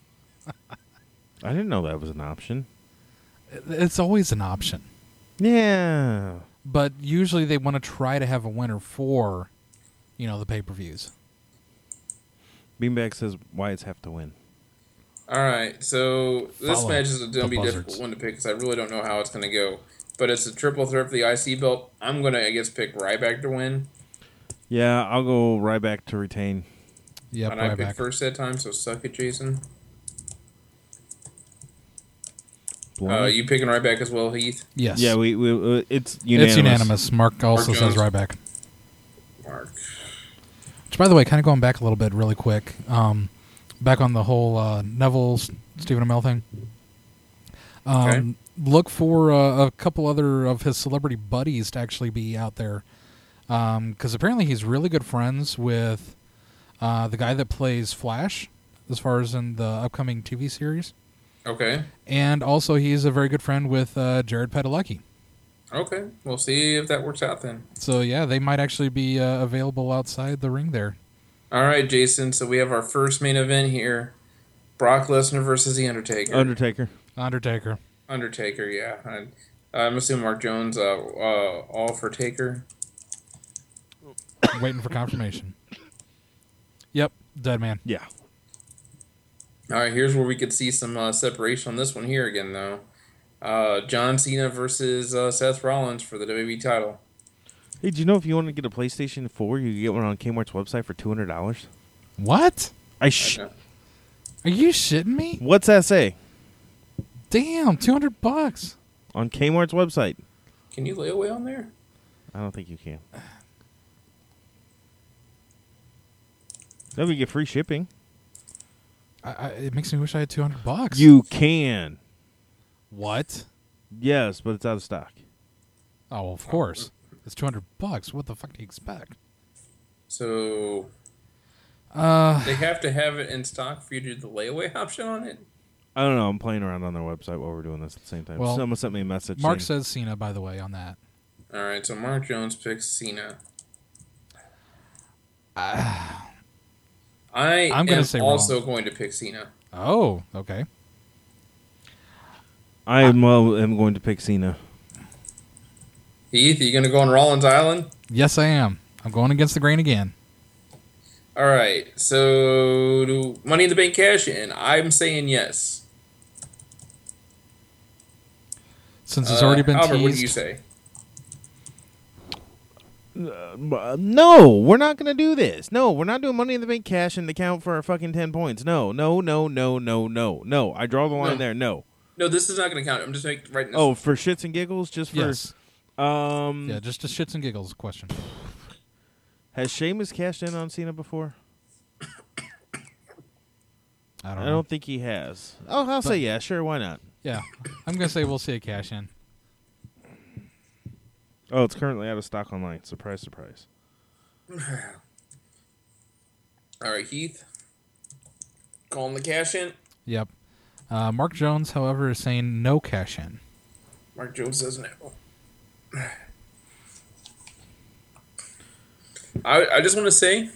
I didn't know that was an option. it's always an option. Yeah. But usually they want to try to have a winner for, you know, the pay-per-views. Beanbag says Wyatt's have to win. All right, so this Follow match is going to the be a difficult buzzards. one to pick because I really don't know how it's going to go. But it's a triple threat for the I C belt. I'm going to, I guess, pick Ryback to win. Yeah, I'll go Ryback to retain. Yep, and I right picked back. first that time, so suck it, Jason. Uh, Blunt? you picking Ryback as well, Heath? Yes. Yeah, we, we uh, it's unanimous. It's unanimous. Mark also Mark says Jones. Ryback. Mark. Which, by the way, kind of going back a little bit really quick, um, back on the whole uh, Neville, Stephen Amell thing. Um, Okay. Look for uh, a couple other of his celebrity buddies to actually be out there. Because apparently he's really good friends with uh, the guy that plays Flash, as far as in the upcoming T V series. Okay. And also he's a very good friend with uh, Jared Padalecki. Okay. We'll see if that works out then. So, yeah, they might actually be uh, available outside the ring there. All right, Jason. So we have our first main event here. Brock Lesnar versus The Undertaker. Undertaker. Undertaker. Undertaker, yeah. I, I'm assuming Mark Jones, uh, uh, all for Taker. Waiting for confirmation. Yep, dead man. Yeah. All right, here's where we could see some uh, separation on this one here again, though. Uh, John Cena versus uh, Seth Rollins for the W W E title. Hey, do you know if you want to get a PlayStation four, you can get one on Kmart's website for two hundred dollars? What? I sh- Okay. Are you shitting me? What's that say? Damn, two hundred bucks. On Kmart's website. Can you lay away on there? I don't think you can. Then we get free shipping. I, I, it makes me wish I had two hundred bucks. You can. What? Yes, but it's out of stock. Oh, well, of course. It's two hundred bucks. What the fuck do you expect? So Uh, they have to have it in stock for you to do the layaway option on it? I don't know. I'm playing around on their website while we're doing this at the same time. Well, Someone sent me a message. Mark saying, says Cena, by the way, on that. All right, so Mark Jones picks Cena. Uh, I I'm gonna am say also Rollins. going to pick Cena. Oh, okay. I am, well, am going to pick Cena. Heath, are you going to go on Rollins Island? Yes, I am. I'm going against the grain again. All right, so do Money in the Bank cash in? I'm saying yes. Since it's Uh, already been Albert, teased. what do you say? Uh, no, we're not going to do this. No, we're not doing Money in the Bank cash in to count for our fucking ten points. No, no, no, no, no, no, no. I draw the line No. there. No. No, this is not going to count. I'm just making writing this. Oh, for shits and giggles? Just for. Yes. Um, Yeah, just a shits and giggles question. Has Sheamus cashed in on Cena before? I don't I know. don't think he has. Oh, I'll But- say yeah. Sure, why not? Yeah. I'm going to say we'll see a cash in. Oh, it's currently out of stock online. Surprise, surprise. All right, Heath. Calling the cash in. Yep. Uh, Mark Jones, however, is saying no cash in. Mark Jones says no. I, I just want to say,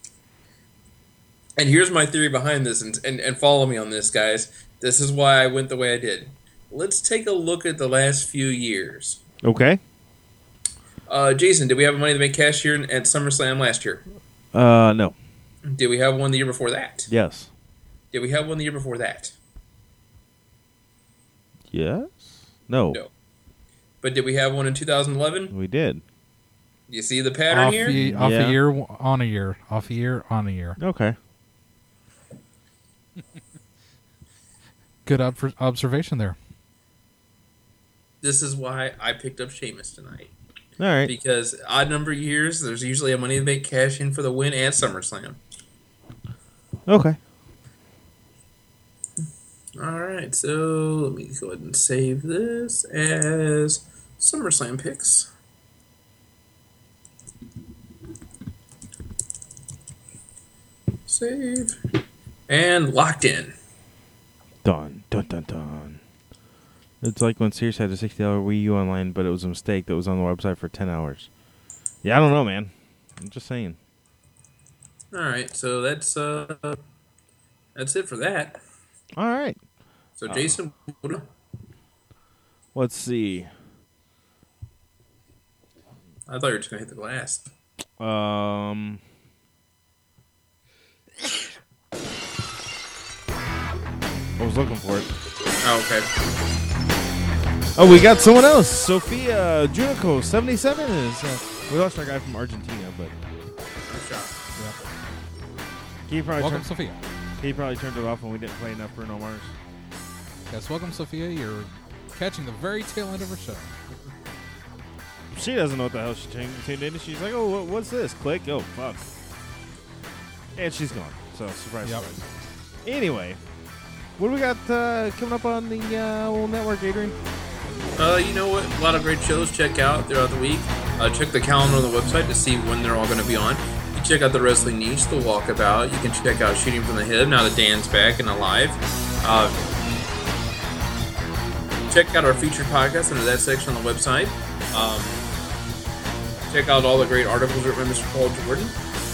and here's my theory behind this, and, and, and follow me on this, guys. This is why I went the way I did. Let's take a look at the last few years. Okay. Uh, Jason, did we have a Money in the Bank cash here at SummerSlam last year? Uh, no. Did we have one the year before that? Yes. Did we have one the year before that? Yes. No. No. But did we have one in two thousand eleven? We did. You see the pattern Off, here? ye- off Yeah. a year, on a year. Off a year, on a year. Okay. Good ob- observation there. This is why I picked up Sheamus tonight. All right. Because odd number of years, there's usually a Money in the Bank cash in for the win at SummerSlam. Okay. All right, so let me go ahead and save this as SummerSlam picks. Save. And locked in. Done. Dun, dun, dun. It's like when Sears had a sixty dollars Wii U online, but it was a mistake that was on the website for ten hours. Yeah, I don't know, man. I'm just saying. All right, so that's uh, that's it for that. All right. So Jason, what- Let's see. I thought you were just gonna hit the glass. Um. I was looking for it. Oh, okay. Oh, we got someone else. Sophia Junico, seventy-seven is. Uh, we lost our guy from Argentina, but Nice shot. he probably Welcome, turned, Sophia. he probably turned it off when we didn't play enough Bruno Mars. Yes, welcome, Sophia. You're catching the very tail end of her show. She doesn't know what the hell she tuned tuned in. She's like, "Oh, what, what's this?" Click. Oh, fuck. And she's gone. So, surprise, Yep. surprise. Anyway, what do we got uh, coming up on the uh, old network, Adrian? Uh, you know what? A lot of great shows to check out throughout the week. Uh, check the calendar on the website to see when they're all going to be on. You can check out the Wrestling Niche, the Walkabout. You can check out Shooting from the Hip, now that Dan's back and alive. Uh, check out our featured podcast under that section on the website. Um, check out all the great articles written by Mister Paul Jordan.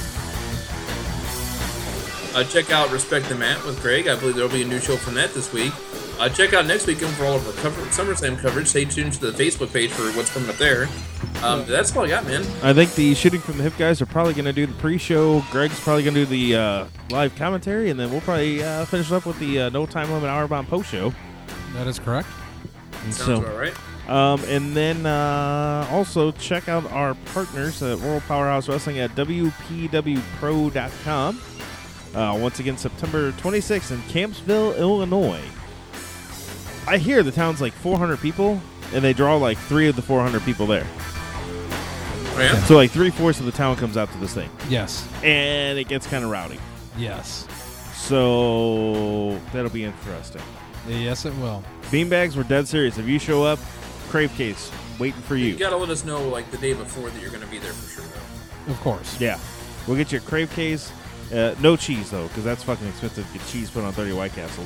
Uh, check out Respect the Mat with Greg. I believe there will be a new show from that this week. Uh, check out next weekend for all of our cover- SummerSlam coverage. Stay tuned to the Facebook page for what's coming up there. Um, that's all I got, man. I think the Shooting from the Hip guys are probably going to do the pre-show. Greg's probably going to do the uh, live commentary, and then we'll probably uh, finish up with the uh, No Time Limit Hour Bomb post-show. That is correct. Sounds so, about right. Um, and then uh, also check out our partners at World Powerhouse Wrestling at W P W pro dot com. Uh, once again, September twenty-sixth in Campsville, Illinois. I hear the town's like four hundred people, and they draw like three of the four hundred people there. Oh, yeah? So like three-fourths of the town comes out to this thing. Yes. And it gets kind of rowdy. Yes. So that'll be interesting. Yes, it will. Beanbags, we're dead serious. If you show up, crave case, waiting for you. You got to let us know like the day before that you're going to be there for sure, though. Of course. Yeah. We'll get you a crave case. Uh, no cheese, though, because that's fucking expensive to get cheese put on thirty White Castles.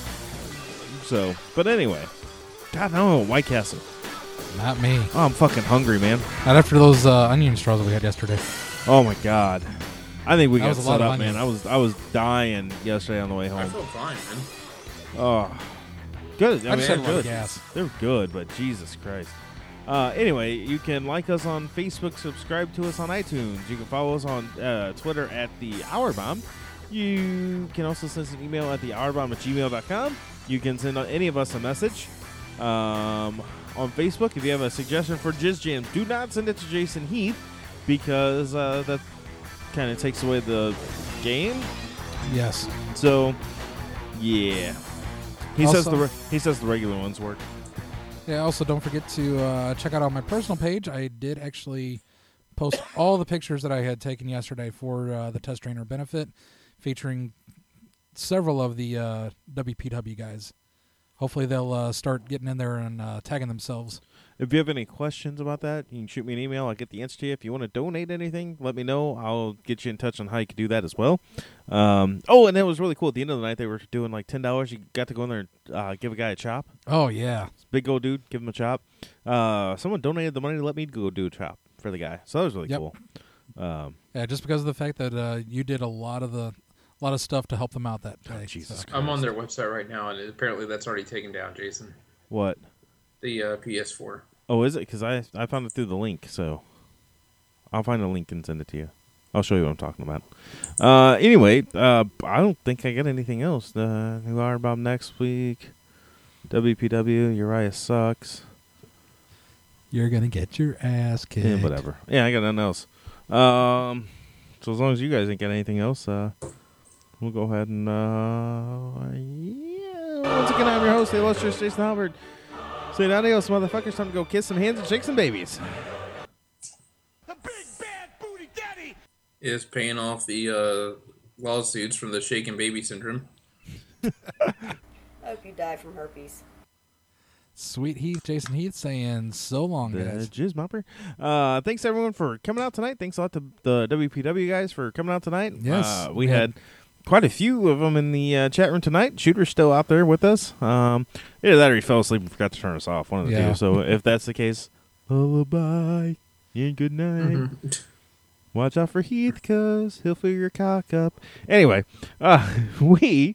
So, but anyway. God, I don't know, White Castle. Not me. Oh, I'm fucking hungry, man. Not after those uh, onion straws that we had yesterday. Oh, my God. I think we That got was a lot set of up, man. onion. I was I was dying yesterday on the way I home. feel fine, man. Oh, good. I, I mean, just they're had a lot of good. gas. They're good, but Jesus Christ. Uh, anyway, you can like us on Facebook, subscribe to us on iTunes. You can follow us on uh, Twitter at the Hour Bomb. You can also send us an email at the hour bomb at gmail dot com. You can send any of us a message um, on Facebook. If you have a suggestion for Jizz Jams, do not send it to Jason Heath because uh, that kind of takes away the game. Yes. So, yeah. He Also- says the re- he says the regular ones work. Yeah, also don't forget to uh, check out on my personal page. I did actually post all the pictures that I had taken yesterday for uh, the Test Trainer benefit, featuring several of the uh, W P W guys. Hopefully they'll uh, start getting in there and uh, tagging themselves. If you have any questions about that, you can shoot me an email. I'll get the answer to you. If you want to donate anything, let me know. I'll get you in touch on how you can do that as well. Um, oh, and it was really cool. At the end of the night, they were doing like ten dollars. You got to go in there and uh, give a guy a chop. Oh, yeah. Big old dude, give him a chop. Uh, someone donated the money to let me go do a chop for the guy. So that was really Yep. cool. Um, Yeah, just because of the fact that uh, you did a lot of the a lot of stuff to help them out that day. Jesus so. I'm on their website right now, and apparently that's already taken down, Jason. what? The uh, P S four. Oh, is it? Because I, I found it through the link, so I'll find a link and send it to you. I'll show you what I'm talking about. Uh, anyway, uh, I don't think I got anything else. The new Hour Bomb next week. W P W, Uriah sucks. You're going to get your ass kicked. Yeah, whatever. Yeah, I got nothing else. Um, so as long as you guys ain't got anything else, uh, we'll go ahead and, uh, yeah. Once again, I'm your host, the illustrious Jason Halbert. Say adios, motherfuckers. Time to go kiss some hands and shake some babies. Is paying off the uh, lawsuits from the shaken baby syndrome. Hope you die from herpes. Sweet Heath, Jason Heath saying so long, The guys. Jizz Mopper. Uh, thanks everyone for coming out tonight. Thanks a lot to the W P W guys for coming out tonight. Yes, uh, we we had had- quite a few of them in the uh, chat room tonight. Shooter's still out there with us. Um, either that or he fell asleep and forgot to turn us off. One of the Yeah. two. So if that's the case, lullaby and good night. Mm-hmm. Watch out for Heath, cause he'll fill your cock up. Anyway, uh, we.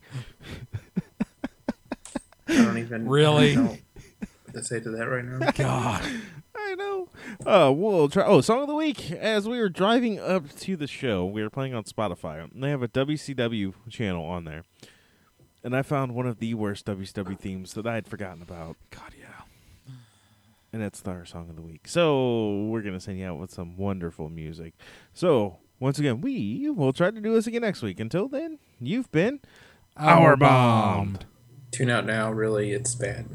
I don't even Really? know what to say to that right now. God. I know. Uh, we'll try. Oh, song of the week. As we were driving up to the show, we were playing on Spotify. And they have a W C W channel on there, and I found one of the worst W C W themes that I had forgotten about. God, yeah. And that's our song of the week. So we're gonna send you out with some wonderful music. So once again, we will try to do this again next week. Until then, you've been Hour bombed. Tune out now. Really, it's bad.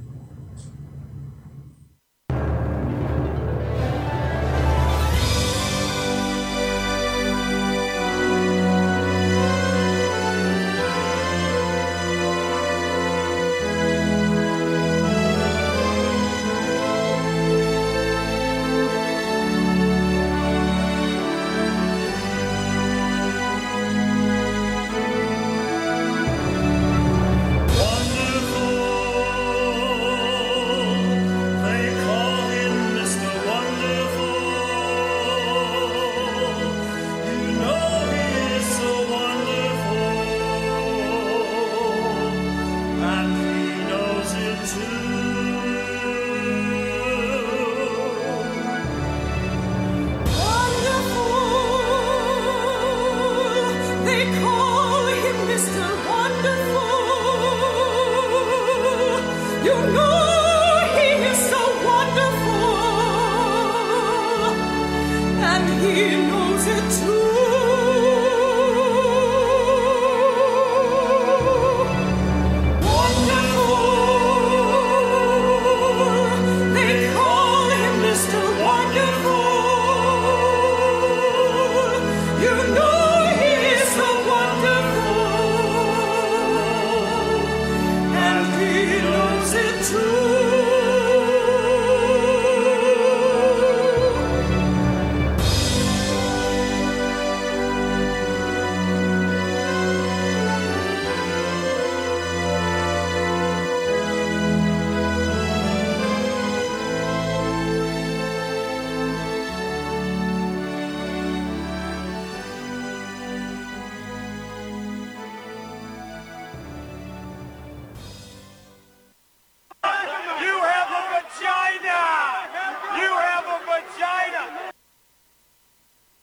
call him Mister Wonderful. You know